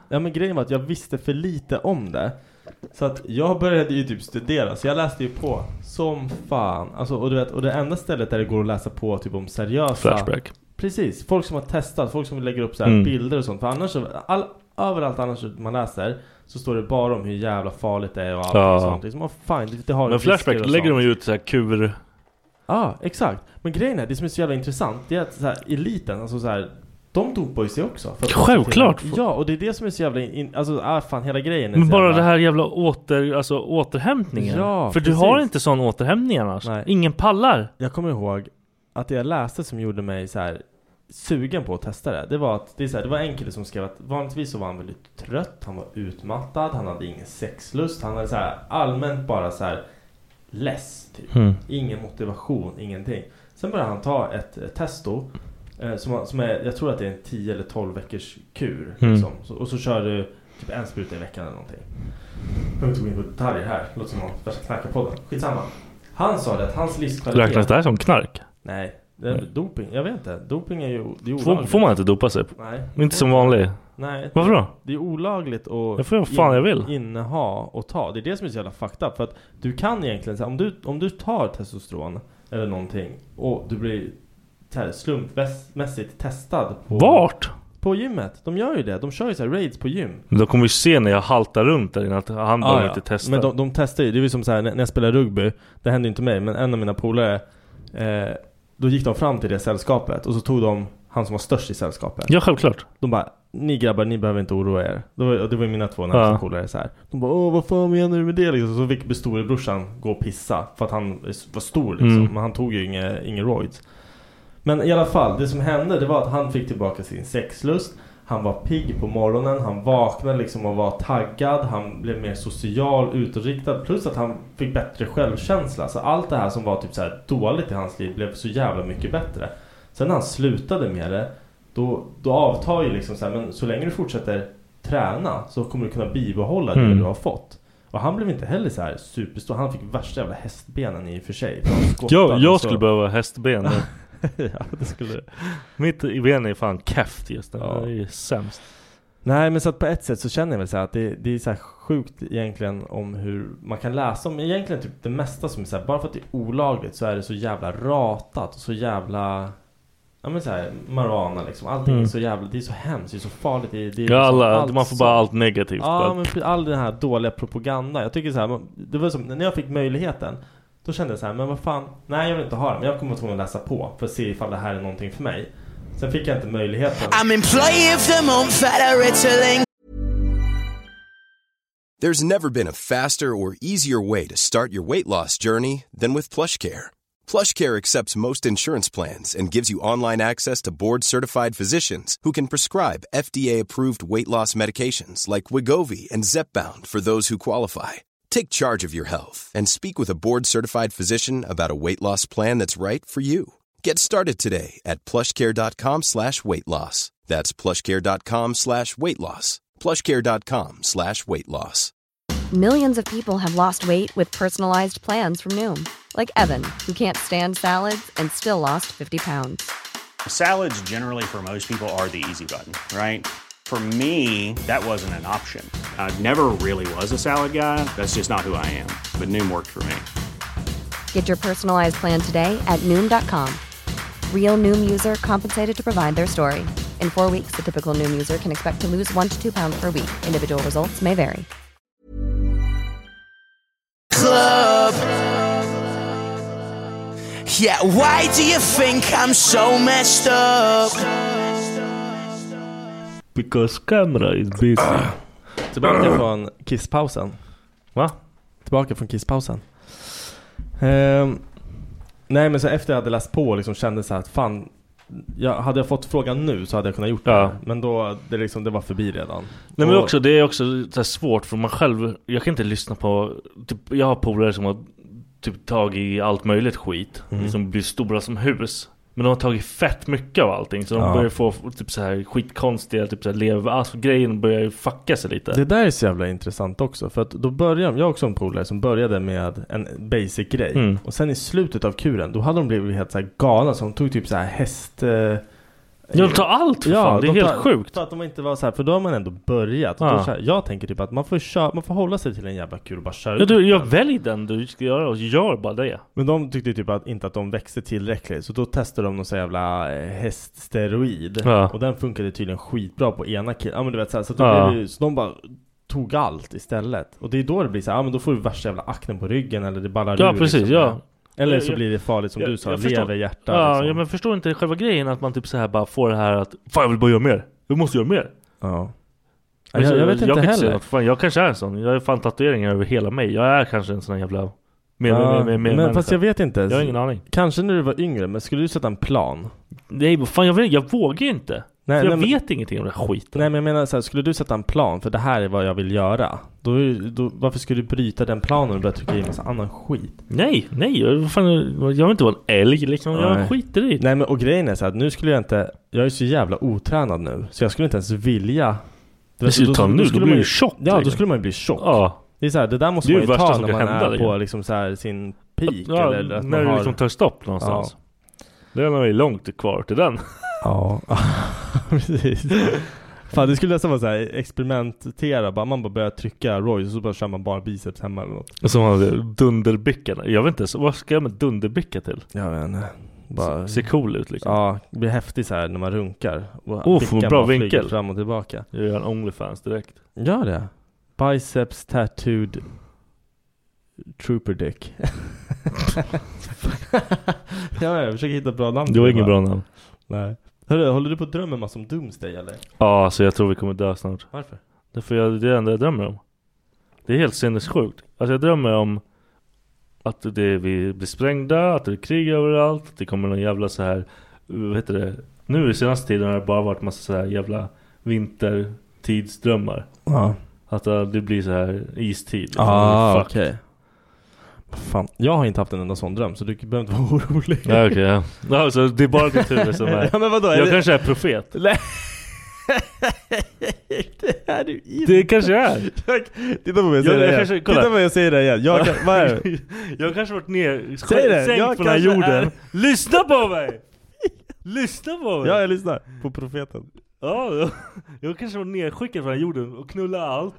Ja, men grejen var att jag visste för lite om det. Så att jag började ju typ studera. Så jag läste ju på som fan. Alltså, och, du vet, och det enda stället där det går att läsa på typ om seriösa... Flashback. Precis, folk som har testat. Folk som lägger upp så här mm. bilder och sånt. För annars, all, överallt annars man läser så står det bara om hur jävla farligt det är och allt ja. och sånt. Liksom, oh, fine, det, det har men Flashback lägger de ju ut så här kur... Ja, ah, exakt. Men grejen är, det som är så jävla intressant, det är att så här, eliten, alltså så här, de dopar ju sig också. För självklart. Ja, och det är det som är så jävla in, alltså ah, fan, hela grejen är men bara jävla... det här jävla åter, alltså återhämtningen. Ja, för precis. Du har inte sån återhämtning annars. Nej. Ingen pallar. Jag kommer ihåg att det jag läste som gjorde mig så här sugen på att testa det. Det var att det är så här, det var en kille som skrev att vanligtvis så var han väldigt trött, han var utmattad, han hade ingen sexlust, han hade så här allmänt bara så här less typ. Mm. Ingen motivation, ingenting. Sen började han ta ett, ett testo eh, som, som är, jag tror att det är en tio eller tolv veckors kur mm. liksom. så, och så kör du typ en spruta i veckan eller någonting. Jag kommer inte gå in på detaljer här, låter som någon värsta knarka på den. Skitsamma. Han sa det att hans livskvalitet... Räknas det här som knark? Nej. Det är doping, jag vet inte. Doping är ju det är får, får man inte dopa sig? Nej. Inte som vanlig? Nej. Varför då? Det är olagligt att jag får fan in, jag vill. inneha och ta. Det är det som är så jävla fucked up. För att du kan egentligen, om du, om du tar testosteron eller någonting och du blir slumpmässigt testad på... Vart? På gymmet. De gör ju det. De kör ju så här raids på gym. Men de kommer ju se när jag haltar runt där innan att han ah, behöver ja. inte testa. Men de, de testar ju. Det är ju som så här när jag spelar rugby. Det hände inte mig, men en av mina polare eh, då gick de fram till det sällskapet och så tog de han som var störst i sällskapet. Ja, självklart. De bara, ni grabbar, ni behöver inte oroa er. Det var, det var mina två närmsta ja. polare så här. De bara, åh vad fan menar du med det liksom? Så fick storebrorsan gå och pissa för att han var stor liksom. Mm. Men han tog ju inga, inga roids. Men i alla fall, det som hände det var att han fick tillbaka sin sexlust. Han var pigg på morgonen, han vaknade liksom och var taggad. Han blev mer social, utåtriktad. Plus att han fick bättre självkänsla. Så allt det här som var typ så här dåligt i hans liv blev så jävla mycket bättre. Sen när han slutade med det, då, då avtar ju liksom så här, men så länge du fortsätter träna så kommer du kunna bibehålla det mm. du har fått. Och han blev inte heller så här superstor. Han fick värsta jävla hästbenen i och för sig. Ja, jag skulle behöva hästben. Ja, det skulle... Mitt i ben är fan käft just det. Ja. Det är sämst. Nej, men så att på ett sätt så känner jag väl så här att det, det är så här sjukt egentligen om hur man kan läsa om egentligen typ det mesta som är så här, bara för att det är olagligt så är det så jävla ratat och så jävla ja men så här marijuana liksom, allting mm. är så jävla, det är så hemskt, det är så farligt, det är, det är ja, alla, allt man får bara allt negativt. Ja, men all den här dåliga propaganda. Jag tycker så här, det var som när jag fick möjligheten. Då kände jag så här, men vad fan, nej jag vill inte ha det, men jag kommer att tvungen att läsa på för att se ifall det här är någonting för mig. Sen fick jag inte möjligheten. I'm employee of the month at a Ritalin. There's never been a faster or easier way to start your weight loss journey than with PlushCare. PlushCare accepts most insurance plans and gives you online access to board-certified physicians who can prescribe F D A-approved weight loss medications like Wegovy and Zepbound for those who qualify. Take charge of your health and speak with a board-certified physician about a weight loss plan that's right for you. Get started today at plushcare.com slash weight loss. That's plushcare.com slash weight loss. plushcare.com slash weight loss. Millions of people have lost weight with personalized plans from Noom. Like Evan, who can't stand salads and still lost fifty pounds. Salads generally for most people are the easy button, right? For me, that wasn't an option. I never really was a salad guy. That's just not who I am. But Noom worked for me. Get your personalized plan today at Noom dot com. Real Noom user compensated to provide their story. In four weeks, the typical Noom user can expect to lose one to two pounds per week. Individual results may vary. Club. Yeah, why do you think I'm so messed up? Because camera is busy. Tillbaka från kisspausen. Va? Tillbaka från kisspausen. Um, nej, men så efter jag hade läst på liksom kände så här att fan, jag hade jag fått frågan nu så hade jag kunnat gjort det. Ja. Men då det liksom det var förbi redan. Nej, men och, också det är också så här svårt för man själv, jag kan inte lyssna på typ, jag har polare som har typ tagit i allt möjligt skit mm. som blir stora som hus. Men de har tagit fett mycket av allting. Så de ja. börjar få typ så här skitkonstiga typ så här lev, alltså grejen börjar ju fucka sig lite. Det där är så jävla intressant också. För att då började, jag har också en polare som började med en basic grej. Mm. Och sen i slutet av kuren, då hade de blivit helt så här galna. Så de tog typ så här häst... Eh, Jag tar allt för ja, fan, det är de helt tar, sjukt. För att de inte var så här, för då har man ändå börjat. Ja. Och då, så här, jag tänker typ att man får, köra, man får hålla sig till en jävla kul och bara köra Ja, ut du, jag den. väljer den du ska göra och gör bara det. Men de tyckte typ att, inte att de växte tillräckligt. Så då testade de någon så jävla eh, häststeroid. Ja. Och den funkade tydligen skitbra på ena killen. Ja men du vet så här, så, Ja. blev det, så de bara tog allt istället. Och det är då det blir så här, ja men då får du värsta jävla aknen på ryggen. Eller det ballar Ja ur, precis, liksom. ja. Eller så Jag- blir det farligt som jag- du sa, jag förstår. lever, hjärta Ja, liksom. ja, men förstår inte själva grejen att man typ så här bara får det här att fan jag vill bara göra mer. Jag måste göra mer. Ja. Jag, Jag, jag vet inte jag kan heller. säga något. Fan, jag kanske är en sån. Jag har fan tatueringar över hela mig. Jag är kanske en sån här jävla med, Ja, med, med, med men fast jag vet inte. Jag har ingen aning. Kanske när du var yngre, men skulle du sätta en plan? Nej, fan jag, vet, jag vågar inte. Nej, för jag nej, men- vet ingenting om den här skiten. Nej men jag menar så här, skulle du sätta en plan för det här är vad jag vill göra, då, är- då varför skulle du bryta den planen och börja trycka in massa annan skit? Nej, nej, jag, fan, jag vill inte vara en älg liksom. Jag Nej. skiter i. Nej men och grejen är så här, nu skulle jag inte, jag är så jävla otränad nu, så jag skulle inte ens vilja. Det ska du ta nu, då skulle blir man du ju- tjock, Ja, då liksom. skulle man ju bli tjock. Ja. Det är så här, det där måste Det är man det ju värsta ta som när kan man hända, är liksom. på liksom så här sin peak. Ja, eller att när man du har... liksom tar stopp någonstans. Det är nog långt kvar till den. Ja, precis. Fan, det skulle nästan vara så här, experimentera, bara man bara börjar trycka Roy och så bara kör man bara biceps hemma eller något. Som hade dunderbickarna. Jag vet inte, så vad ska jag med dunderbicka till? Jag vet inte. Bara ser cool ut liksom. Ja, det blir häftigt så här när man runkar. Och Oh, bickan bra bara flyger vinkel. fram och tillbaka. Jag gör en OnlyFans direkt. Gör det. Biceps tattooed trooper dick. Ja, jag försöker hitta ett bra namn. Det var ingen bra namn. Nej. Hörru, håller du på att drömma en massa om Doomsday eller? Ja, så jag tror vi kommer dö snart. Varför? Därför jag, det är det enda jag drömmer om. Det är helt sinnessjukt. Alltså jag drömmer om att det, vi blir sprängda, att det är krig överallt, att det kommer någon jävla så här, vad heter det? Nu i senaste tiden har det bara varit massa så här jävla vintertidsdrömmar. Ja. Att uh, det blir så här istid. Liksom. Ah, Fuck. okej. Okay. Fan, jag har inte haft en enda sån dröm, så du behöver inte vara orolig. Ja, okej, okay, ja. No, alltså, det är bara ditt huvud som är... Ja, men vadå, är jag det... kanske är profet. Nej. Det är du inte. Det kanske är. Titta på mig och säg jag, det jag igen. kanske, Titta på mig och säg det igen. Jag kan, vad är det? Jag kanske varit ner Säg det. sänkt Jag på den här jorden. är... Lyssna på mig! Lyssna på mig! Ja, jag lyssnar på profeten. Ja, jag, jag kanske var nerskickad från den här jorden och knulla allt.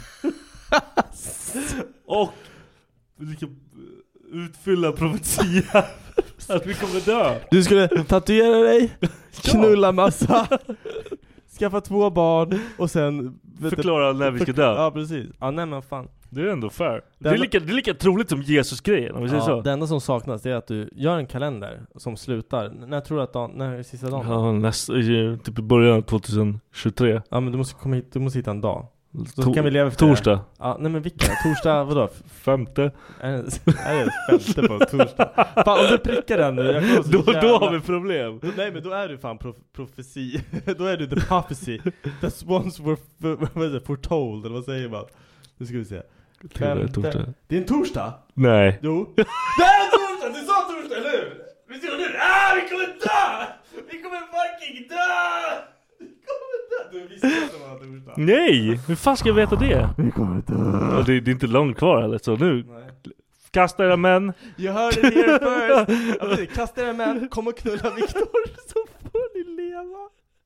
Och liksom utfylla profetia att vi kommer dö. Du skulle tatuera dig, knulla massa, skaffa två barn och sen förklara när vi ska dö. Ja, precis. Ja, nej men fan. Det är ändå fair. Det, Det är, enda... lika, det är lika troligt som Jesus-grejen, om vi säger ja, så. Det enda som saknas är att du gör en kalender som slutar. När tror du att dagen, när är sista dagen? Ja, nästa, typ i början av tjugohundratjugotre. Ja, men du måste komma hit, du måste hitta en dag. Så To- kan vi leva efter torsdag. Det. Ja, nej men vilka? Torsdag, vadå? Femte. Är det, är det femte på torsdag? Fan, om du prickar den nu, jag kommer så då, jävla... då har vi problem. Nej, men då är du fan prof- profesi. Då är du the prophecy that once were f- vad är det, foretold, eller vad säger man? Nu ska vi se. Femte. Torsdag. Det är en torsdag? Nej. Jo. Det är en torsdag! Du sa torsdag, eller hur? Vi ser nu. Ah, vi kommer dö! Vi kommer fucking dö! Vi kommer dö! Du visste att det var torsdag. Nej! Hur fan ska jag veta det? Vi kommer dö. Ja, det, det är inte långt kvar eller så nu. Nej. Kasta era män. Jag hörde det here first. Ja, precis. Kasta era män. Kom och knulla Viktor så får ni leva.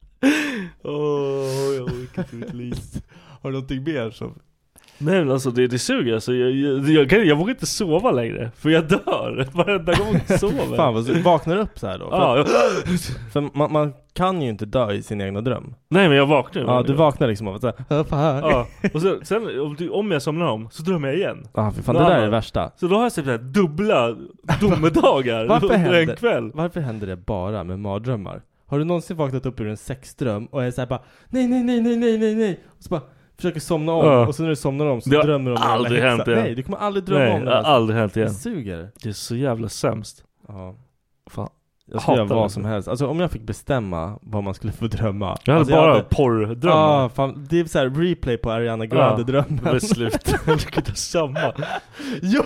Åh, oh, jag orkar inte mitt liv. Har du någonting mer som... Nej men alltså det, det suger alltså, jag, jag, jag, kan, jag vågar inte sova längre. För jag dör varenda gång jag sover. Fan vad du vaknar upp så här då. För, ja, att, för man, man kan ju inte dö i sin egna dröm. Nej men jag vaknar. Ja, du vaknar liksom av att säga ja, och så, sen om, du, om jag somnar om så drömmer jag igen. Ja, för fan, det där är det värsta. Så då har jag sett så här dubbla domedagar. Varför, en händer, kväll. varför händer det bara med mardrömmar? Har du någonsin vaknat upp ur en sexdröm och är så här bara nej, nej, nej, nej, nej, nej, nej. Och så bara försöker somna om, ja. Och sen när du somnar om så det drömmer du om aldrig hänt igen. Nej, du kommer aldrig drömma nej, om det. Nej, aldrig hänt igen. Det suger. Det är så jävla sämst. Ja. Fan. Jag skulle göra vad som helst. Alltså om jag fick bestämma vad man skulle få drömma. Jag hade alltså, bara hade... porrdrömmar. Ja, fan, det är så här replay på Ariana Grande ja, drömmen. Det är slut. Du kan ta samma. Jo!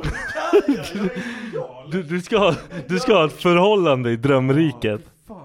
du, du, ska ha, du ska ha ett förhållande i drömriket.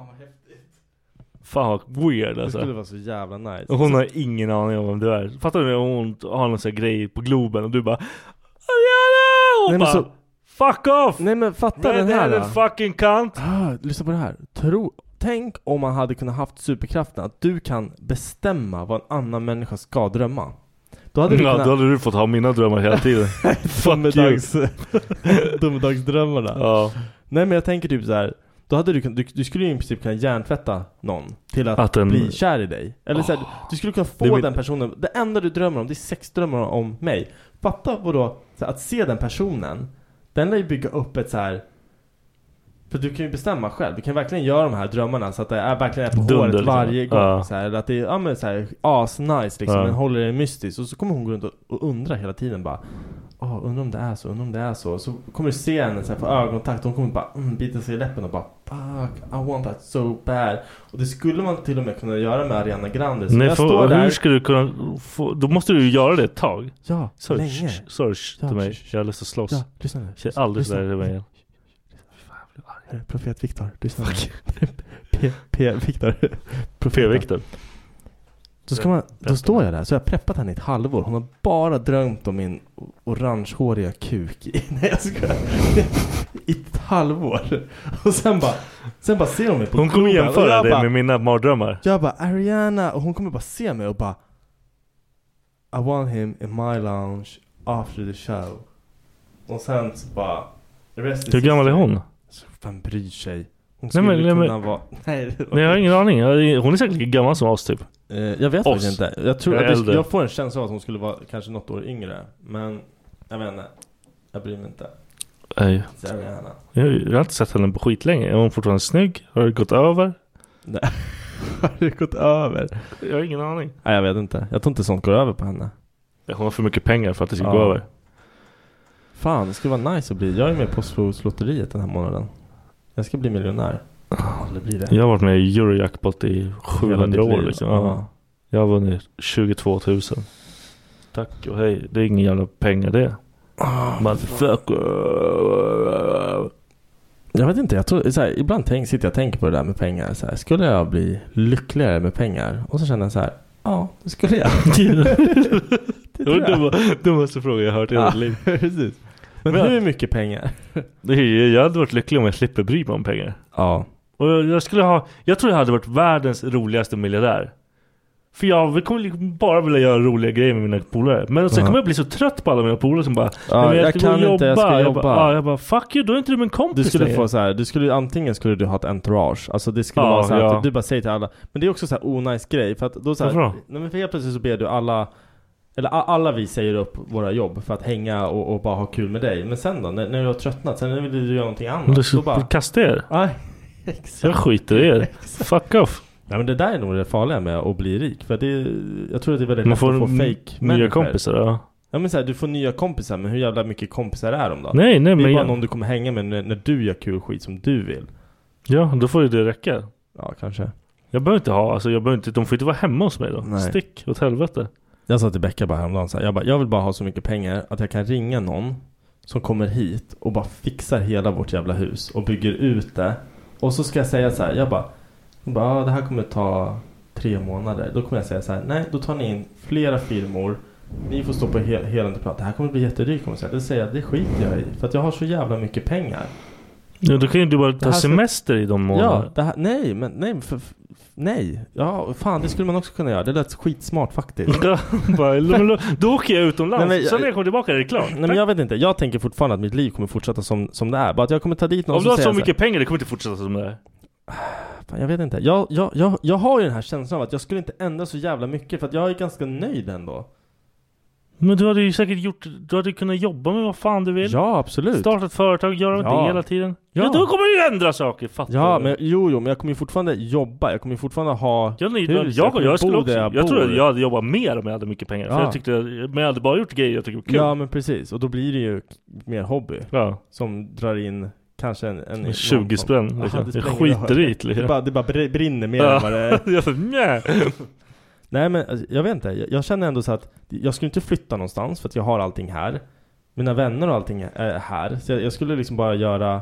Fan vad weird alltså. Det skulle vara så jävla nice. Och hon har ingen aning om vem du är. Fattar du när hon har någon sån här grej på Globen och du bara Ariana! Och nej, bara så... fuck off! Nej men fatta Red den här då. fucking cunt. Ah, lyssna på det här. Tro... tänk om man hade kunnat haft superkraften att du kan bestämma vad en annan människa ska drömma. Då hade, du ja, kunnat... då hade du fått ha mina drömmar hela tiden. Domedags... Domedagsdrömmarna. Ja. Nej, men jag tänker typ så här. Då hade du, du, du skulle ju i princip kunna hjärntvätta någon till att, att en... bli kär i dig. Eller så här, du skulle kunna få min... den personen. Det enda du drömmer om, det är sex drömmar om mig. Fatta vadå? Så här, att se den personen, den lär ju bygga upp ett så här. För du kan ju bestämma själv. Du kan verkligen göra de här drömmarna så att det är verkligen är på Dunder, håret varje liksom. gång. Ja. Så här, att det är ja, men så här, as nice liksom. Ja. Men håller det mystiskt. Och så kommer hon gå runt och, och undra hela tiden bara. Åh, oh, undrar om det är så, undrar om det är så. Så kommer du se henne så här, på ögonkontakt. Hon kommer bara mm, bita sig i läppen och bara fuck, I want that so bad. Och det skulle man till och med kunna göra med Ariana Grande. Så nej, jag för, står där. hur ska du kunna få, då måste du ju göra det ett tag. Ja, så, länge. sh, så sh, ja, till mig. sh, sh. Jag har lust att slåss. Ja, lyssna nu. Jag aldrig lyssna. sådär i mig igen. Profet Viktor, lyssna nu. P. P. Viktor. P. Viktor. Då, ska man, då står jag där, så jag har preppat henne i ett halvår. Hon har bara drömt om min orangehåriga kuk i, nej, jag ska, i ett halvår. Och sen bara, sen bara ser hon mig på hon kommer jämföra det bara, med mina mardrömmar. Jag bara, Ariana. Och hon kommer bara se mig och bara I want him in my lounge after the show. Och sen så bara hur gammal är hon? Vem bryr sig? Hon nej, men, kunna nej, men, vara... Nej, nej, jag har ingen aning. Hon är säkert lika gammal som oss typ. Uh, jag vet faktiskt inte. Jag tror jag, att det, jag får en känsla av att hon skulle vara kanske något år yngre. Men jag vet inte. Jag bryr mig inte. Nej. Jag, jag har inte sett henne på skit länge. Är hon fortfarande snygg? Har det gått över? Nej. Har det gått över? Jag har ingen aning. Nej, jag vet inte. Jag tror inte sånt går över på henne. Hon har för mycket pengar för att det ska ja. gå över. Fan, det skulle vara nice att bli. Jag är med på Postflodslotteriet den här månaden. Jag ska bli miljonär. Ja, det blir det. Jag har varit med i Eurojackpot i sjuhundra år liksom. Ja. Ja. Jag har vunnit tjugotvå tusen. Tack och hej. Det är ingen jävla pengar det. Oh, motherfucker. Jag vet inte, jag tror, så här, ibland tänk, sitter jag och tänker på det där med pengar. Så här, skulle jag bli lyckligare med pengar? Och så känner jag så här, ja, det skulle jag. Det är den måste fråga jag har hört i hela liv. Precis. Men, Men hur mycket pengar? Det är, jag hade varit lycklig om jag slipper bry mig om pengar. Ja. Och jag, jag skulle ha, jag tror jag hade varit världens roligaste miljardär. För jag kommer liksom bara vilja göra roliga grejer med mina polare. Men sen uh-huh. kommer jag bli så trött på alla mina polare som bara ja, men jag, jag kan inte, jobba. jag ska jag jobba. Bara, ja, jag bara, fuck you, då är inte du min kompis. Du skulle längre. få så här, du skulle antingen skulle du ha ett entourage. Alltså det skulle ja, vara så här ja. att du bara säger till alla. Men det är också så här onajs grej för att då så här, nej, men för helt plötsligt så ber du alla eller alla vi säger upp våra jobb för att hänga och, och bara ha kul med dig. Men sen då, när, när du har tröttnat, sen vill du göra någonting annat. Du ska bara kasta er. Nej, exakt. Jag skiter i er. Fuck off. Nej, men det där är nog det farliga med att bli rik. För det är, jag tror att det är väldigt lätt att få fake nya människor. kompisar, ja. Ja, men så här, du får nya kompisar, men hur jävla mycket kompisar är de då? Nej, nej, det är men bara jag... någon du kommer hänga med när, när du gör kul skit som du vill. Ja, då får ju det räcka. Ja, kanske. Jag behöver inte ha, alltså jag behöver inte, de får inte vara hemma hos mig då. Nej. Stick åt helvete. Jag sa till Becka bara häromdagen så här, jag, bara, jag vill bara ha så mycket pengar att jag kan ringa någon som kommer hit och bara fixar hela vårt jävla hus och bygger ut det. Och så ska jag säga så här, jag bara, jag bara ah, det här kommer ta tre månader. Då kommer jag säga så här, nej, då tar ni in flera firmor. Ni får stå på hel, hela entreprenad. Det här kommer bli jättedyrt, kommer jag säga. Det säger jag, det skiter jag i. För att jag har så jävla mycket pengar. Ja, då kan ju du bara ta ska... semester i de månaderna. Ja, det här, nej, men nej, för, för, nej. Ja, fan, det skulle man också kunna göra. Det lät skitsmart faktiskt. bara, då åker jag utomlands. Nej, men, så när jag kommer tillbaka är det klart. Nej, men jag vet inte. Jag tänker fortfarande att mitt liv kommer fortsätta som, som det är. Bara att jag kommer ta dit någon. Om du har så mycket pengar, det kommer inte fortsätta som det är. Fan, jag vet inte. Jag, jag, jag, jag har ju den här känslan av att jag skulle inte ändra så jävla mycket. För att jag är ganska nöjd ändå. Men du hade ju säkert gjort, du hade kunnat jobba med vad fan du vill. Ja, absolut. Starta ett företag, göra ja. det hela tiden. Ja. ja, då kommer du ju ändra saker, fattar Ja, du? men jo, jo, men jag kommer ju fortfarande jobba. Jag kommer ju fortfarande ha jag, hus. Jag, jag, jag, jag skulle också, jag, jag tror att jag hade jobbat mer om jag hade mycket pengar. Ja. För jag tyckte, men jag hade bara gjort grejer jag tyckte var kul. Ja, men precis. Och då blir det ju mer hobby. Ja. Som drar in kanske en... en tjugo spänn. Liksom. Aha, det skiter i det. Det bara, det bara brinner mer ja. än vad det jag sa, nej. Nej, men jag vet inte. Jag, jag känner ändå så att jag skulle inte flytta någonstans för att jag har allting här. Mina vänner och allting är här. Så jag, jag skulle liksom bara göra...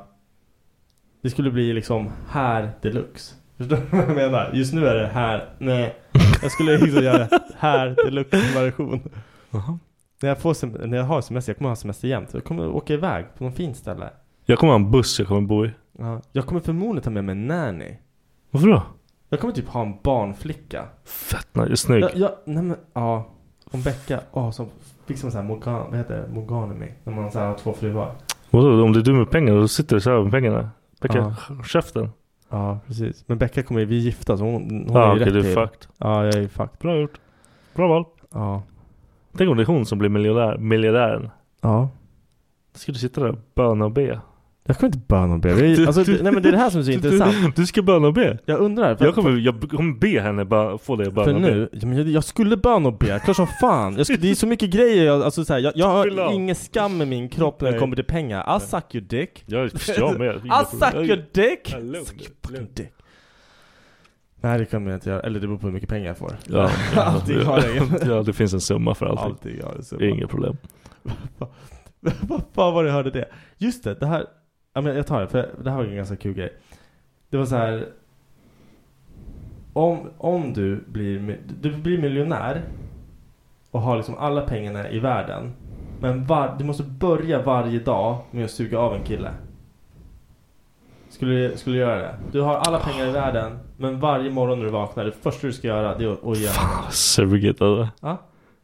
Det skulle bli liksom här deluxe. Förstår du vad jag menar? Just nu är det här... Nej. Jag skulle liksom göra här deluxe-version. Uh-huh. När jag får sem- när jag har semester, jag kommer ha semester jämt. Jag kommer åka iväg på någon fin ställe. Jag kommer ha en buss jag kommer bo i. Ja. Jag kommer förmodligen ta med mig nanny. Varför då? Jag kommer typ ha en barnflicka. Fett nice, snygg. Ja, ja, nej men, ja. Om Becka, åh, som fick som så här mogan, vad heter det? Moganemi. När man så här har två fruar. Vadå, om det är du med pengar, då sitter du så här med pengarna. Becka, ja. käften. Ja, precis. Men Becka kommer ju, vi gifta, så hon, hon ja, är ju okej, rätt du är till. fucked. Ja, jag är ju fucked. Bra gjort. Bra val. Ja. Tänk om det är hon som blir miljardär, miljardären. Ja. Då ska du sitta där och böna och be. Jag kommer inte böna och be. Vi, alltså, du, nej men det är det här som är så du, intressant. Du ska böna och be. Jag undrar. För jag, kommer, jag kommer be henne bö, få dig att böna för och nu, be. Ja, men jag, jag skulle böna och be. Klart som fan. Jag skulle, det är så mycket grejer. Jag, alltså, så här, jag, jag har ingen skam i min kropp när det kommer till pengar. I'll suck your dick. Jag, jag med. I'll suck your dick. Suck your fucking dick. Nej, det kan man inte göra. Eller det beror på hur mycket pengar jag får. Ja, ja, alltid har jag. Ja, det finns en summa för allting. Alltid har en summa. Inga problem. Vad fan var det jag hörde det? Just det, det här... Ja, men jag tar det, för det här var en ganska kul grej. Det var så här... Om, om du blir... Du blir miljonär och har liksom alla pengarna i världen, men var, du måste börja varje dag med att suga av en kille. Skulle, skulle du göra det? Du har alla pengar i världen, men varje morgon när du vaknar, det första du ska göra det är att, att göra. Fan, sugigt alltså. Ja?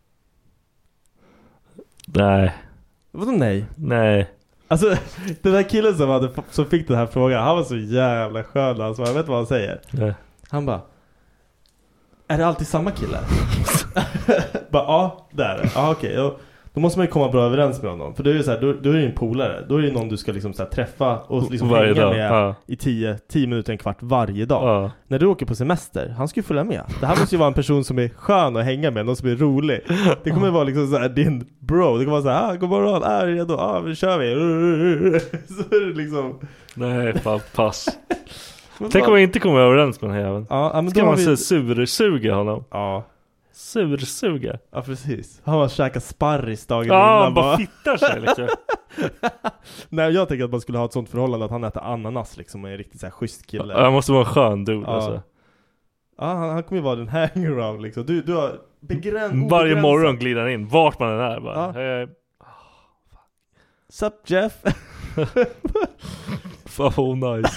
Nej. Vadå nej? Nej. Alltså, den där killen som, hade, som fick den här frågan, han var så jävla skön. Alltså, jag vet vad han säger. Nej. Han bara, är det alltid samma kille? bara, ja, det är det. Ja, okej. Okay. Då måste man ju komma bra överens med honom. För då är det så här, då, då är det en polare. Då är det någon du ska liksom så här träffa och liksom varje hänga dag. med Ja. i tio, tio minuter, en kvart varje dag. Ja. När du åker på semester, han ska ju följa med. Det här måste ju vara en person som är skön att hänga med, någon som är rolig. Det kommer vara liksom så här, din bro. Det kommer vara så här, ah, god morgon, är det redo? Ah, vi kör vi. Så är det liksom... Nej, fan, pass. Tänk om jag inte kommer överens med den här jäveln. Ja, men ska då man vi... så sursuga honom? Ja. Sursuga? Ja, precis. Han var käka sparris dagen ja, innan. Han bara fittar sig liksom. Nej, jag tänker att man skulle ha ett sånt förhållande att han äter ananas liksom och är en riktigt så här schysst kille. Ja, han måste vara en skön dude ja. alltså. Ja, han, han kommer ju vara den hangaround liksom. Du, du har begräns... Varje morgon glider han in, vart man än är bara. Ja. Hej, hej. Sup Jeff? Fan, oh, nice.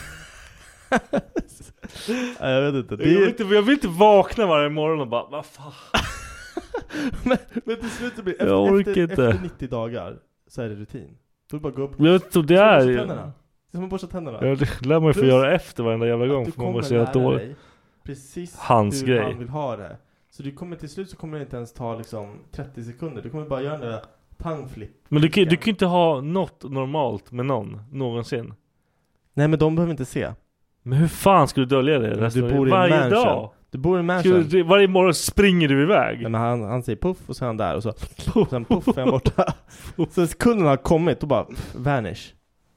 Nej, jag vet inte. Det jag, är... vill inte. Jag vill inte vakna varje morgon och bara, vad fan. men, men till slut så blir det jag efter, orkar efter, inte. efter nittio dagar så är det rutin. Då bara gå upp. Jag vet inte, det är ju. Det är som att borsta tänderna. Ja, det lär man ju få göra efter varenda jävla gång. För man måste göra dåligt. Precis hans hur grej. han vill ha det. Så du kommer till slut så kommer det inte ens ta liksom trettio sekunder. Du kommer bara göra den där pangflip. Men du kan ju inte ha något normalt med någon någonsin. Nej, men de behöver inte se. Men hur fan ska du dölja det? Du bor i varje mansion. dag. Du bor i mansion. Du, varje morgon springer du iväg. Nej, men han, han säger puff och så är han där och så puff, sen puff är han borta. Så sekunden har kommit och bara pff, vanish.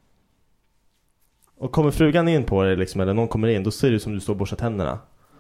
Och kommer frugan in på det liksom, eller någon kommer in, då ser det ut som du står och borstar tänderna.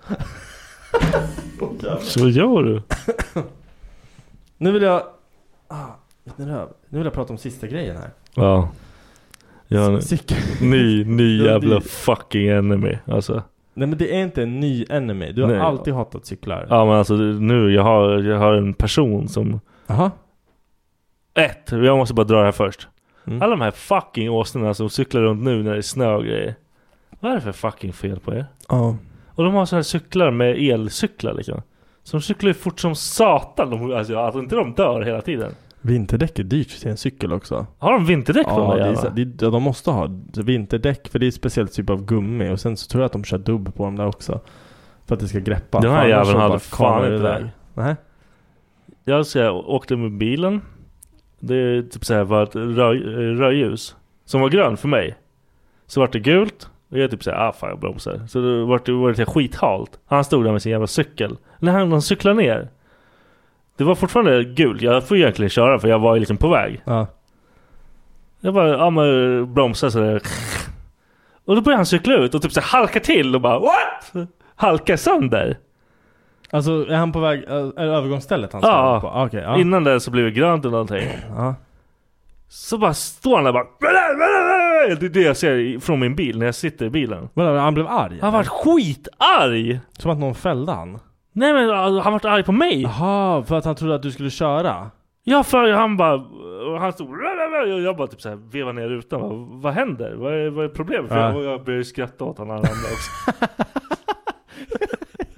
Så vad gör du? Nu vill jag ah, nu vill jag prata om sista grejen här. Ja. Ja, ny, ny jävla fucking enemy alltså. Nej, men det är inte en ny enemy. Du har Nej. alltid hatat cyklar. Ja, men alltså nu jag har, jag har en person som Aha. Ett, jag måste bara dra det här först. Mm. Alla de här fucking åsnorna som cyklar runt nu när det är snö och grejer. Vad är det för fucking fel på er? Ja. Och de har så här cyklar med elcyklar liksom. Som cyklar fort som satan. De, alltså, att inte de dör hela tiden. Vinterdäck är dyrt till en cykel också. Har de vinterdäck på ja, de det är, det, de måste ha vinterdäck, för det är ett speciellt typ av gummi. Och sen så tror jag att de kör dubb på dem där också. För att det ska greppa. Den här jäveln hade fan fan inte det. Nej. Jag, så jag åkte med bilen. Det typ så här var ett röj, röjljus som var grön för mig. Så var det gult. Och jag typ såhär, ah fan jag bromsar. Så det var det, var det skithalt. Han stod där med sin jävla cykel. När han, han cyklade ner. Det var fortfarande gult. Jag får egentligen köra för jag var liksom på väg. Ja. Jag bara, ja men bromsar sådär. Och då började han cykla ut och typ så halka till och bara, what? Halka sönder. Alltså är han på väg, är det övergångsstället han ja. på? Okay, ja. Innan det så blev det grönt eller någonting. Ja. Så bara står han där bara. Det är det jag ser från min bil när jag sitter i bilen. Men han blev arg? Han var skitarg. Som att någon fällde han? Nej, men han var arg på mig. Jaha, för att han trodde att du skulle köra? Ja, för han bara, han stod och jag bara typ så här vevade ner rutan. Vad, vad händer? Vad är, vad är problemet? För ja. jag, jag började skratta åt han andra också.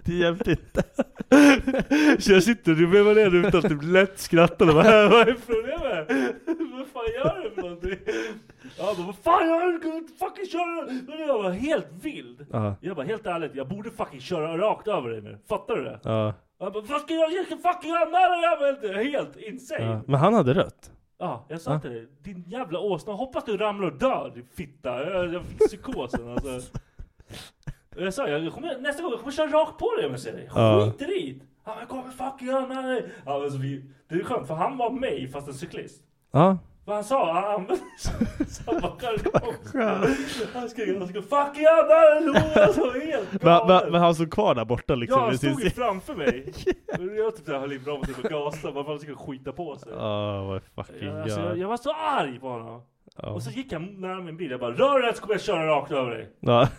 Det hjälpte inte. Så jag sitter och du vevar ner utan typ lätt skrattande. Vad är problemet? Vad fan gör du för någonting? Ja, då, vad fan gör du? Fucking köra! Jag var helt vild. Uh-huh. Jag bara, helt ärligt, jag borde fucking köra rakt över dig nu. Fattar du det? Ja. Uh. Jag bara, vad ska jag göra? Jag ska fucking anmäla dig. Jag var helt insane. Uh. Men han hade rött. Ja, jag sa uh. till dig. Din jävla åsna. Hoppas du ramlar och dör, din fitta. Jag, jag fick psykosen, alltså. Jag sa, jag kommer, nästa gång jag kommer köra rakt på dig om jag säger det. Skit uh. dit. Ja, jag kommer fucking anmäla dig. Ja, alltså, vi, det är skönt, för han var mig fast en cyklist. Ja. Uh. Vad han sa, han använde samma jargong. Han skrev, han skrev, fuck yeah, där låg alltså helt men, men, men han stod kvar där borta liksom. Ja, han stod ju framför mig. Jag typ såhär höll in bra med gasa, bara för att han skulle skita på sig. Ja, oh, vad fucking ja, alltså, jag, jag var så arg på honom. Oh. Och så gick han nära min bil, jag bara, rör dig så kommer jag köra rakt över dig. Ja.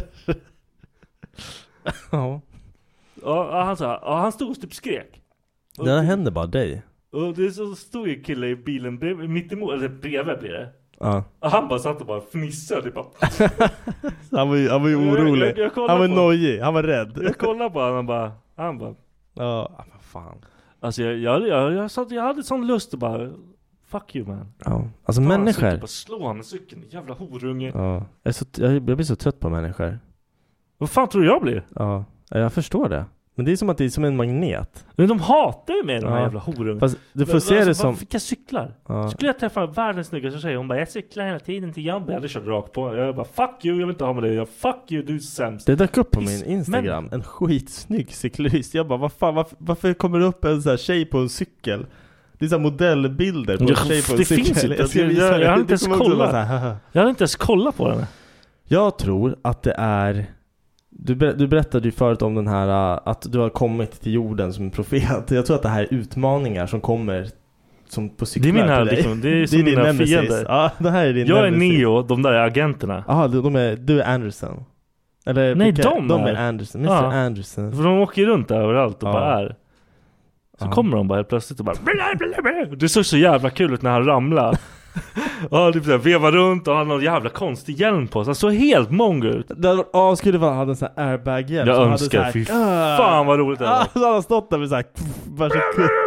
Ja. Ja, han sa, ja, han stod och typ skrek. Och det hände bara dig. Och det så stod en kille i bilen brev, mitt emot, eller bredvid blir det. Ja. Och han bara satt och bara fnissade. Bara. han, var ju, han var ju orolig. Jag, jag, jag han var nojig, han var rädd. Jag kollade på honom och bara, han bara. Ja, men fan. Alltså jag, jag, jag, jag, satt, jag hade sån lust att bara, fuck you man. Ja, alltså fan, människor. Jag bara slå han med cykeln, jävla horunge. Ja, jag, är så, jag, jag blir så trött på människor. Vad fan tror du jag blir? Ja, jag förstår det. Men det är som att det är som en magnet. Men de hatar ju med de här ja. jävla horungar. Fast du får se alltså, det som... Vilka cyklar? Ja. Skulle jag träffa världens snyggaste tjej, hon bara, jag cyklar hela tiden till jobbet. Jag hade kört rakt på. Jag bara, fuck you, jag vill inte ha med dig. Jag, fuck you, du är sämst. Det dök upp på min Instagram. Men... En skitsnygg cyklist. Jag bara, vad fan, varför, varför kommer det upp en sån här tjej på en cykel? Det är så här modellbilder på en tjej på en det cykel. Finns inte. Jag, ska jag, jag, jag, har inte ens kollat. Jag har inte ens kollat på den. Jag tror att det är... Du, ber, du berättade ju förut om den här att du har kommit till jorden som en profet. Jag tror att det här är utmaningar som kommer som på cyklar. Det är mina, liksom, det är som det är mina fiender. Ja, det här är din jag nemesis. är Neo, de där är agenterna. Ja, de är, du är Anderson. Eller nej, vilka, de, de är, är Anderson. mister Ja. Anderson. För de åker runt överallt och ja. bara är. Så ja. kommer de bara helt plötsligt och bara... Det såg så jävla kul ut när han ramlade. Ja, typ såhär, vevar runt och han har någon jävla konstig hjälm på sig. Han såg helt mongo ut. Ja, skulle vara hade en sån här airbag-hjälm. Jag önskar, fy fan vad roligt det var. Ja, så han har stått där med såhär bara så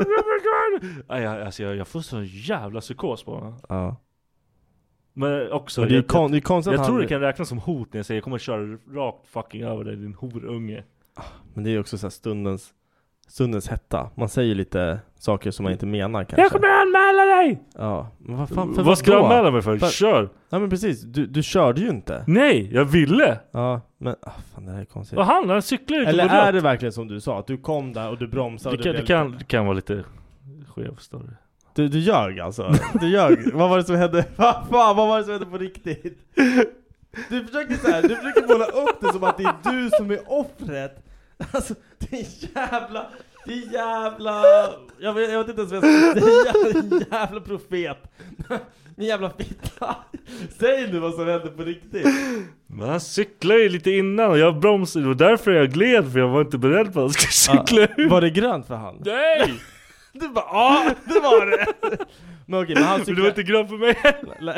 Nej, alltså jag, jag får så jävla psykos på honom. Ja. Men också men det är jag, kon- det är konstigt jag, jag tror han... det kan räknas som hot när jag säger jag kommer att köra rakt fucking över dig, din horunge. Men det är också så här stundens stundens hetta. Man säger lite saker som man inte menar kanske. Jag kommer att anmäla dig! Ja, men vad fan, för vad ska du anmäla mig för? för? Kör! Ja, men precis. Du, du körde ju inte. Nej, jag ville! Ja, men ah, fan, det här är konstigt. Vad han? Han cyklar ju. Eller är det verkligen som du sa? Att du kom där och du bromsade. Det kan, och det kan, det kan vara lite skev story. Du, du ljög alltså. Du ljög. Vad var det som hände? Vad fan, vad var det som hände på riktigt? Du försöker så här, du försöker måla upp det som att det är du som är offret. Alltså, det är jävla... Det är jävla... Jag vet, jag vet inte ens vad jag ska säga. Det är en jävla profet. En jävla fitta. Säg nu vad som hände på riktigt. Men han cyklade ju lite innan och jag bromsade. Och därför jag gled, för jag var inte beredd på att han skulle cykla ut. Var det grönt för han? Nej! Du bara, ja, det var det. Men okej, men han cyklade... Men det var inte grönt för mig heller.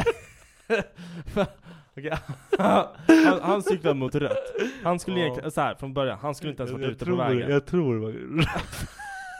Okay. han, han cyklade mot rött. Han skulle ja. egentligen, så här från början, han skulle inte ens vara ute på vägen. Jag tror det var rött.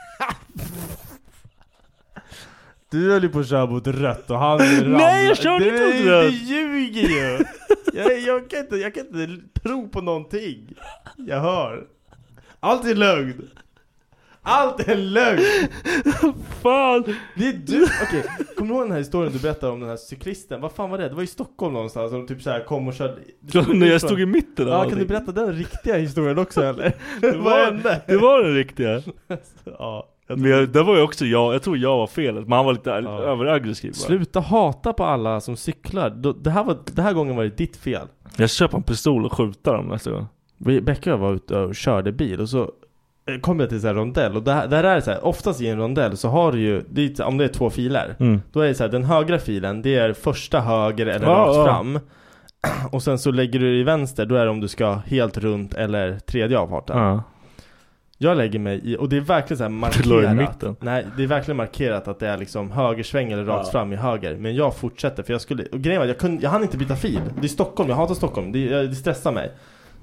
Du höll ju på att köra mot rött och han ramlade. Nej, jag körde inte mot rött. Du ljuger ju. jag, jag, kan inte, jag kan inte tro på någonting. Jag hör. Allt är lögn. Allt är lögn. Fan. Det är du. Okej, okay. Kommer du ihåg den här historien du berättade om den här cyklisten? Vad fan var det? Det var i Stockholm någonstans som typ så här kom och körde. När jag stod i mitten. Ja, kan du berätta den riktiga historien också eller? Det var, det var den riktiga. Ja. Men jag, det var ju också jag. Jag tror jag var fel. Men han var lite ja. överaggressiv. Sluta hata på alla som cyklar. Det här var, det här gången var det ditt fel. Jag köper en pistol och skjuter dem nästa gång. Becka var ute och körde bil och så kom jag till så här rondell och där, där är det så här, oftast i en rondell så har du ju det, om det är två filer mm. då är det så här, den högra filen det är första höger eller ja, rakt ja. fram och sen så lägger du i vänster, då är det om du ska helt runt eller tredje avfarten. Ja. Jag lägger mig i, och det är verkligen så här markerat. Nej, det är verkligen markerat att det är liksom högersväng eller rakt ja. fram i höger. Men jag fortsätter för jag skulle, och grejen var, jag kunde, jag hann inte byta fil. Det är Stockholm, jag hatar Stockholm. Det, det stressar mig.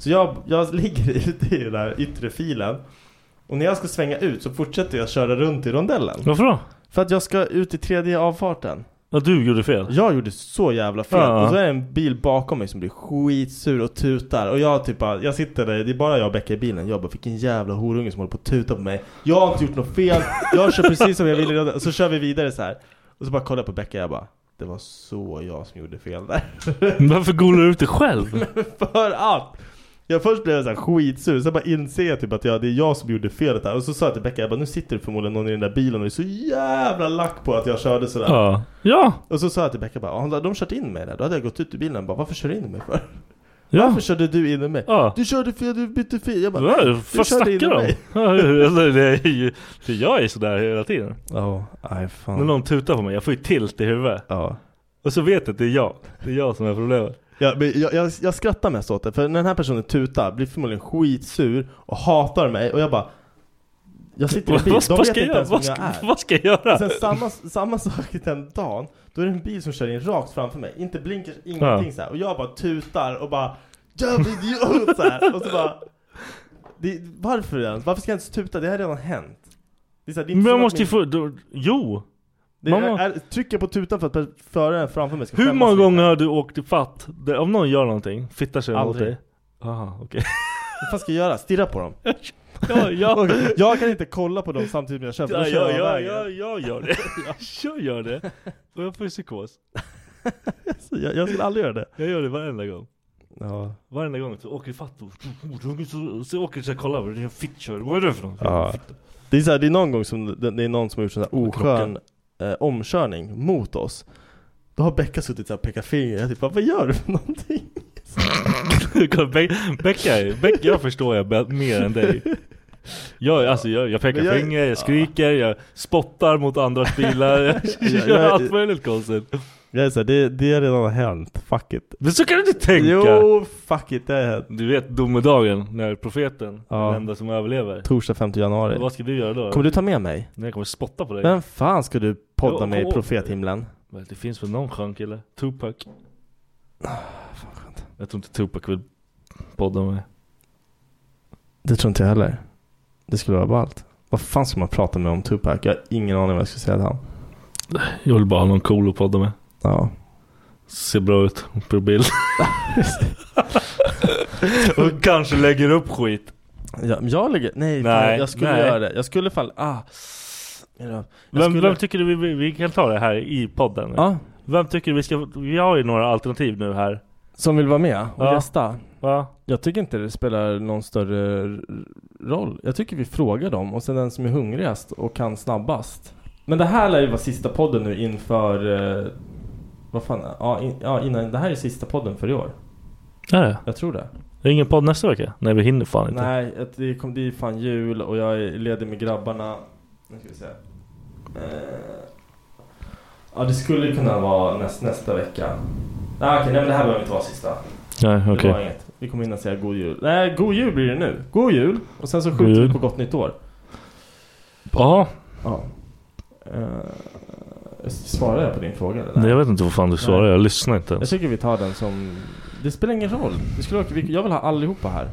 Så jag, jag ligger ute i den där yttre filen. Och när jag ska svänga ut så fortsätter jag köra runt i rondellen. Varför då? För att jag ska ut i tredje avfarten. Ja, du gjorde fel. Jag gjorde så jävla fel. Ja. Och så är det en bil bakom mig som blir skitsur och tutar. Och jag typ bara, jag sitter där, det är bara jag och Becka i bilen. Jag bara, fick en jävla horunge som håller på att tuta på mig. Jag har inte gjort något fel. Jag kör precis som jag ville. Och så kör vi vidare så här. Och så bara kollar jag på Becka och jag bara, det var så jag som gjorde fel där. Varför golar du ut dig själv? För att jag först blev så här skitsur. Så jag bara inser jag typ att jag, det är jag som gjorde felet här. Och så sa jag till Becka, jag bara, nu sitter det förmodligen någon i den där bilen och är så jävla lack på att jag körde sådär. Ja. Ja. Och så sa jag till Becka bara, de har kört in mig där. Då hade jag gått ut ur bilen och bara, varför kör du in mig för? Ja. Varför körde du in i mig? Ja. Du körde fel, du bytte fel. Jag bara, ja, du vad körde in i mig. För jag är sådär hela tiden. Ja, aj fan. När någon tutar på mig, jag får ju tilt i huvudet. Ja. Och så vet jag att det är jag. Det är jag som är problemet. Ja, men jag, jag, jag skrattar mest åt det. För när den här personen tutar, blir förmodligen skitsur och hatar mig. Och jag bara, jag sitter i bil, de vet inte ens vem jag är. Vad ska jag göra? Och sen samma, samma sak i den dagen. Då är det en bil som kör in rakt framför mig. Inte blinkers, ingenting ja. Så här. Och jag bara tutar och bara, jävla idiot så här. Och så bara, det, varför ens? Varför ska jag inte tuta? Det har redan hänt. Det är så här, det är inte men jag så måste ju min... få, då, jo. Det är, är, trycker på tutan för att föraren framför mig ska. Hur många gånger har du åkt i fatt? Det, om någon gör någonting, fittar sig mot dig. Aha, okej. Okay. Vad fan ska jag göra? Stirra på dem. Ja, ja. Jag kan inte kolla på dem samtidigt som jag kör. Ja, ja, ja, ja, jag gör det. Jag gör det. Och jag får psykos. jag, jag skulle aldrig göra det. Jag gör det varenda gång. Ja. Varenda gång så åker i fatt och så, så åker jag kolla vad det är en fittkör. Vad är det för något? Ja. Det är så här, det är någon gång som det, det är någon som har gjort sån här oskön eh, omkörning mot oss. Då har Becka suttit så här och pekat finger. Jag typ, vad gör du för någonting? Becka, Becka, jag förstår jag mer än dig. Jag, alltså, jag, jag pekar jag, finger, jag skriker, jag spottar mot andras bilar. Jag, jag gör allt möjligt konstigt. Jag är så här, det, det har redan hänt. Fuck it. Men så kan du inte tänka. Jo, fuck it, det är hänt. Du vet domedagen när profeten, ja. Den enda som överlever. Torsdag femte januari. Vad ska du göra då? Kommer du ta med mig? Nej, jag kommer spotta på dig. Men fan ska du podda jo, med i profethimlen? Det finns väl någon skön kille. Tupac. Ah, fan skönt. Jag tror inte Tupac vill podda med. Det tror inte jag heller. Det skulle vara ballt. Vad fan ska man prata med om Tupac? Jag har ingen aning vad jag ska säga till han. Jag vill bara ha någon cool att podda med. Ja. Ser bra ut på bild. Och kanske lägger upp skit. Ja, jag lägger... Nej, nej fan, jag skulle nej. göra det. Jag skulle fall... Ah. Jag vem, skulle... vem tycker du vi, vi kan ta det här i podden? Ja. Vem tycker du vi ska... Vi har ju några alternativ nu här. Som vill vara med och ja. gästa. Ja. Jag tycker inte det spelar någon större roll. Jag tycker vi frågar dem. Och sen den som är hungrigast och kan snabbast. Men det här lär ju vara sista podden nu inför... Eh, vad fan? Ja, in, ja, innan, det här är sista podden för i år. Är det? Jag tror det. Det är ingen podd nästa vecka? Nej, vi hinner fan inte. Nej, det kommer det är fan jul och jag är ledig med grabbarna. Nu ska vi se. Eh, ja, det skulle kunna vara näst, nästa vecka. Nej, okej, nej, men det här behöver inte vara sista. Nej, okej. Okay. Det var inget. Vi kommer hinna säga god jul. Nej, god jul blir det nu. God jul. Och sen så skjuter vi på gott nytt år. Ja. Ja. Uh, svarar jag på din fråga eller? Nej, jag vet inte vad fan du svarar. Nej. Jag lyssnar inte ens. Jag tycker vi tar den som... Det spelar ingen roll. Det skulle... Jag vill ha allihopa här.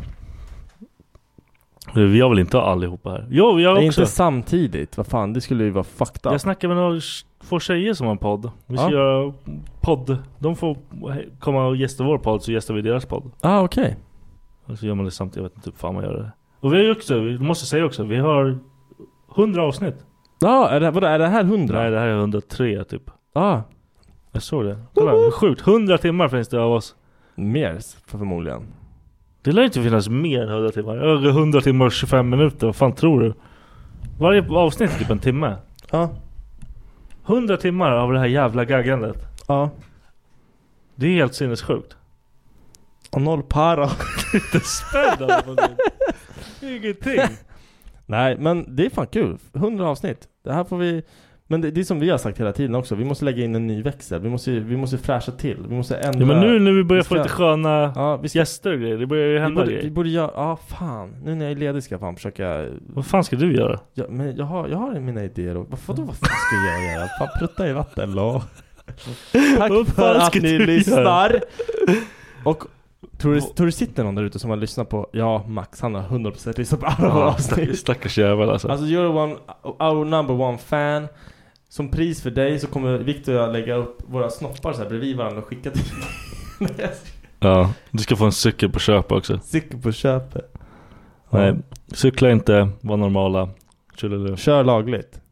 Jag vill inte ha allihopa här. Jo, jag också. Inte samtidigt. Vad fan, det skulle ju vara fucked up. Jag snackar med några få tjejer som har en podd. Vi ska ja. göra podd. De får komma och gästa vår podd, så gästar vi deras podd. Ah, okej. Okay. Och så gör man det samtidigt. Jag vet inte hur fan man gör det. Och vi har ju också, vi måste säga också, vi har hundra avsnitt. Ja, ah, är, det, vadå, är det här hundra? Nej, det här är hundratre typ. Ja. Ah. Jag såg det. Kolla, uh-huh. Sjukt. hundra timmar finns det av oss. Mer, förmodligen. Det lär inte finnas mer än hundra timmar. Över hundra timmar och tjugofem minuter. Vad fan tror du? Varje avsnitt är typ en timme. Ja. hundra timmar av det här jävla gaggandet. Ja. Det är helt sinnessjukt. Och noll para. Inte spännande på det. Ingenting. Nej, men det är fan kul. hundra avsnitt. Det här får vi... Men det, det är som vi har sagt hela tiden också. Vi måste lägga in en ny växel. Vi måste, vi måste fräscha till. Vi måste ändra... Ja, men nu när vi börjar vi ska, få lite sköna ja, vi ska, gäster och grejer. Det börjar ju hända vi borde, grejer. Vi borde göra... Ja, fan. Nu när jag är ledig ska jag fan försöka... Vad fan ska du göra? Ja, men jag har, jag har mina idéer. Och, vad, då, vad fan ska jag göra? Fan, prutta i vatten, då. Tack för att ni lyssnar. Och Tror du, tror du sitter någon där ute som har lyssnat på... Ja, Max, han har hundra procent lyssnat på alla våra avsnitt. Stackars jävel alltså. Alltså, you're one, our number one fan. Som pris för dig så kommer Victor och jag lägga upp våra snoppar så här bredvid varandra och skicka till dig. Ja, du ska få en cykel på köpet också. Cykel på köpet. Ja. Nej, cykla inte, var normala. Tjulelu. Kör lagligt.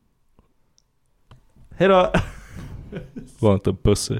Hej då. Var inte pussy.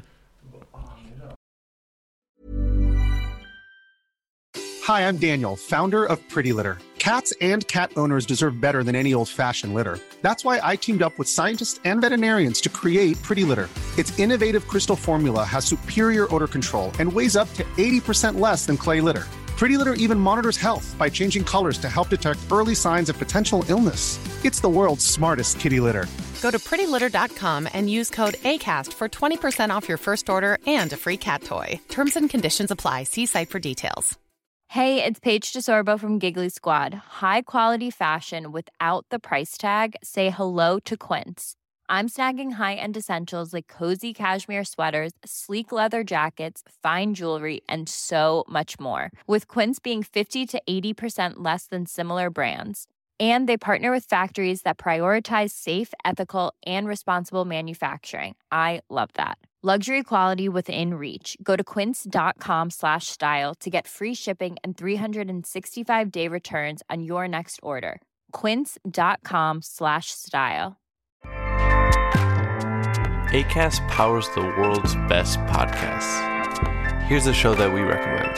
Hi, I'm Daniel, founder of Pretty Litter. Cats and cat owners deserve better than any old-fashioned litter. That's why I teamed up with scientists and veterinarians to create Pretty Litter. Its innovative crystal formula has superior odor control and weighs up to eighty percent less than clay litter. Pretty Litter even monitors health by changing colors to help detect early signs of potential illness. It's the world's smartest kitty litter. Go to pretty litter dot com and use code ACAST for twenty percent off your first order and a free cat toy. Terms and conditions apply. See site for details. Hey, it's Paige DeSorbo from Giggly Squad. High quality fashion without the price tag. Say hello to Quince. I'm snagging high-end essentials like cozy cashmere sweaters, sleek leather jackets, fine jewelry, and so much more. With Quince being fifty to eighty percent less than similar brands. And they partner with factories that prioritize safe, ethical, and responsible manufacturing. I love that. Luxury quality within reach. Go to quince.com slash style to get free shipping and three sixty-five day returns on your next order. Quince.com slash style. Acast powers the world's best podcasts. Here's a show that we recommend.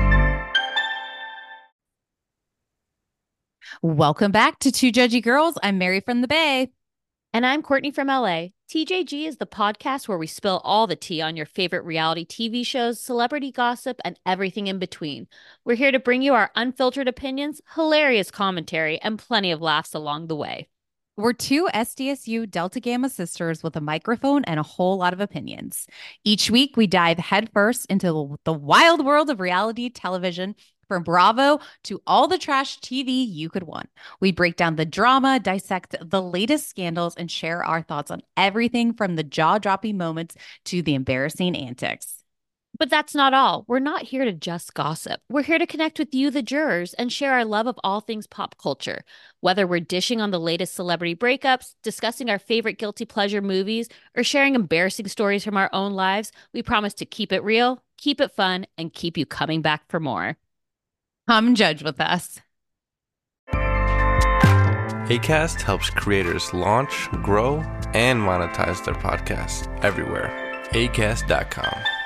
Welcome back to Two Judgy Girls. I'm Mary from the Bay. And I'm Courtney from L A. T J G is the podcast where we spill all the tea on your favorite reality T V shows, celebrity gossip, and everything in between. We're here to bring you our unfiltered opinions, hilarious commentary, and plenty of laughs along the way. We're two S D S U Delta Gamma sisters with a microphone and a whole lot of opinions. Each week, we dive headfirst into the wild world of reality television, from Bravo to all the trash T V you could want. We break down the drama, dissect the latest scandals, and share our thoughts on everything from the jaw-dropping moments to the embarrassing antics. But that's not all. We're not here to just gossip. We're here to connect with you, the jurors, and share our love of all things pop culture. Whether we're dishing on the latest celebrity breakups, discussing our favorite guilty pleasure movies, or sharing embarrassing stories from our own lives, we promise to keep it real, keep it fun, and keep you coming back for more. Come judge with us. Acast helps creators launch, grow, and monetize their podcasts everywhere. acast dot com.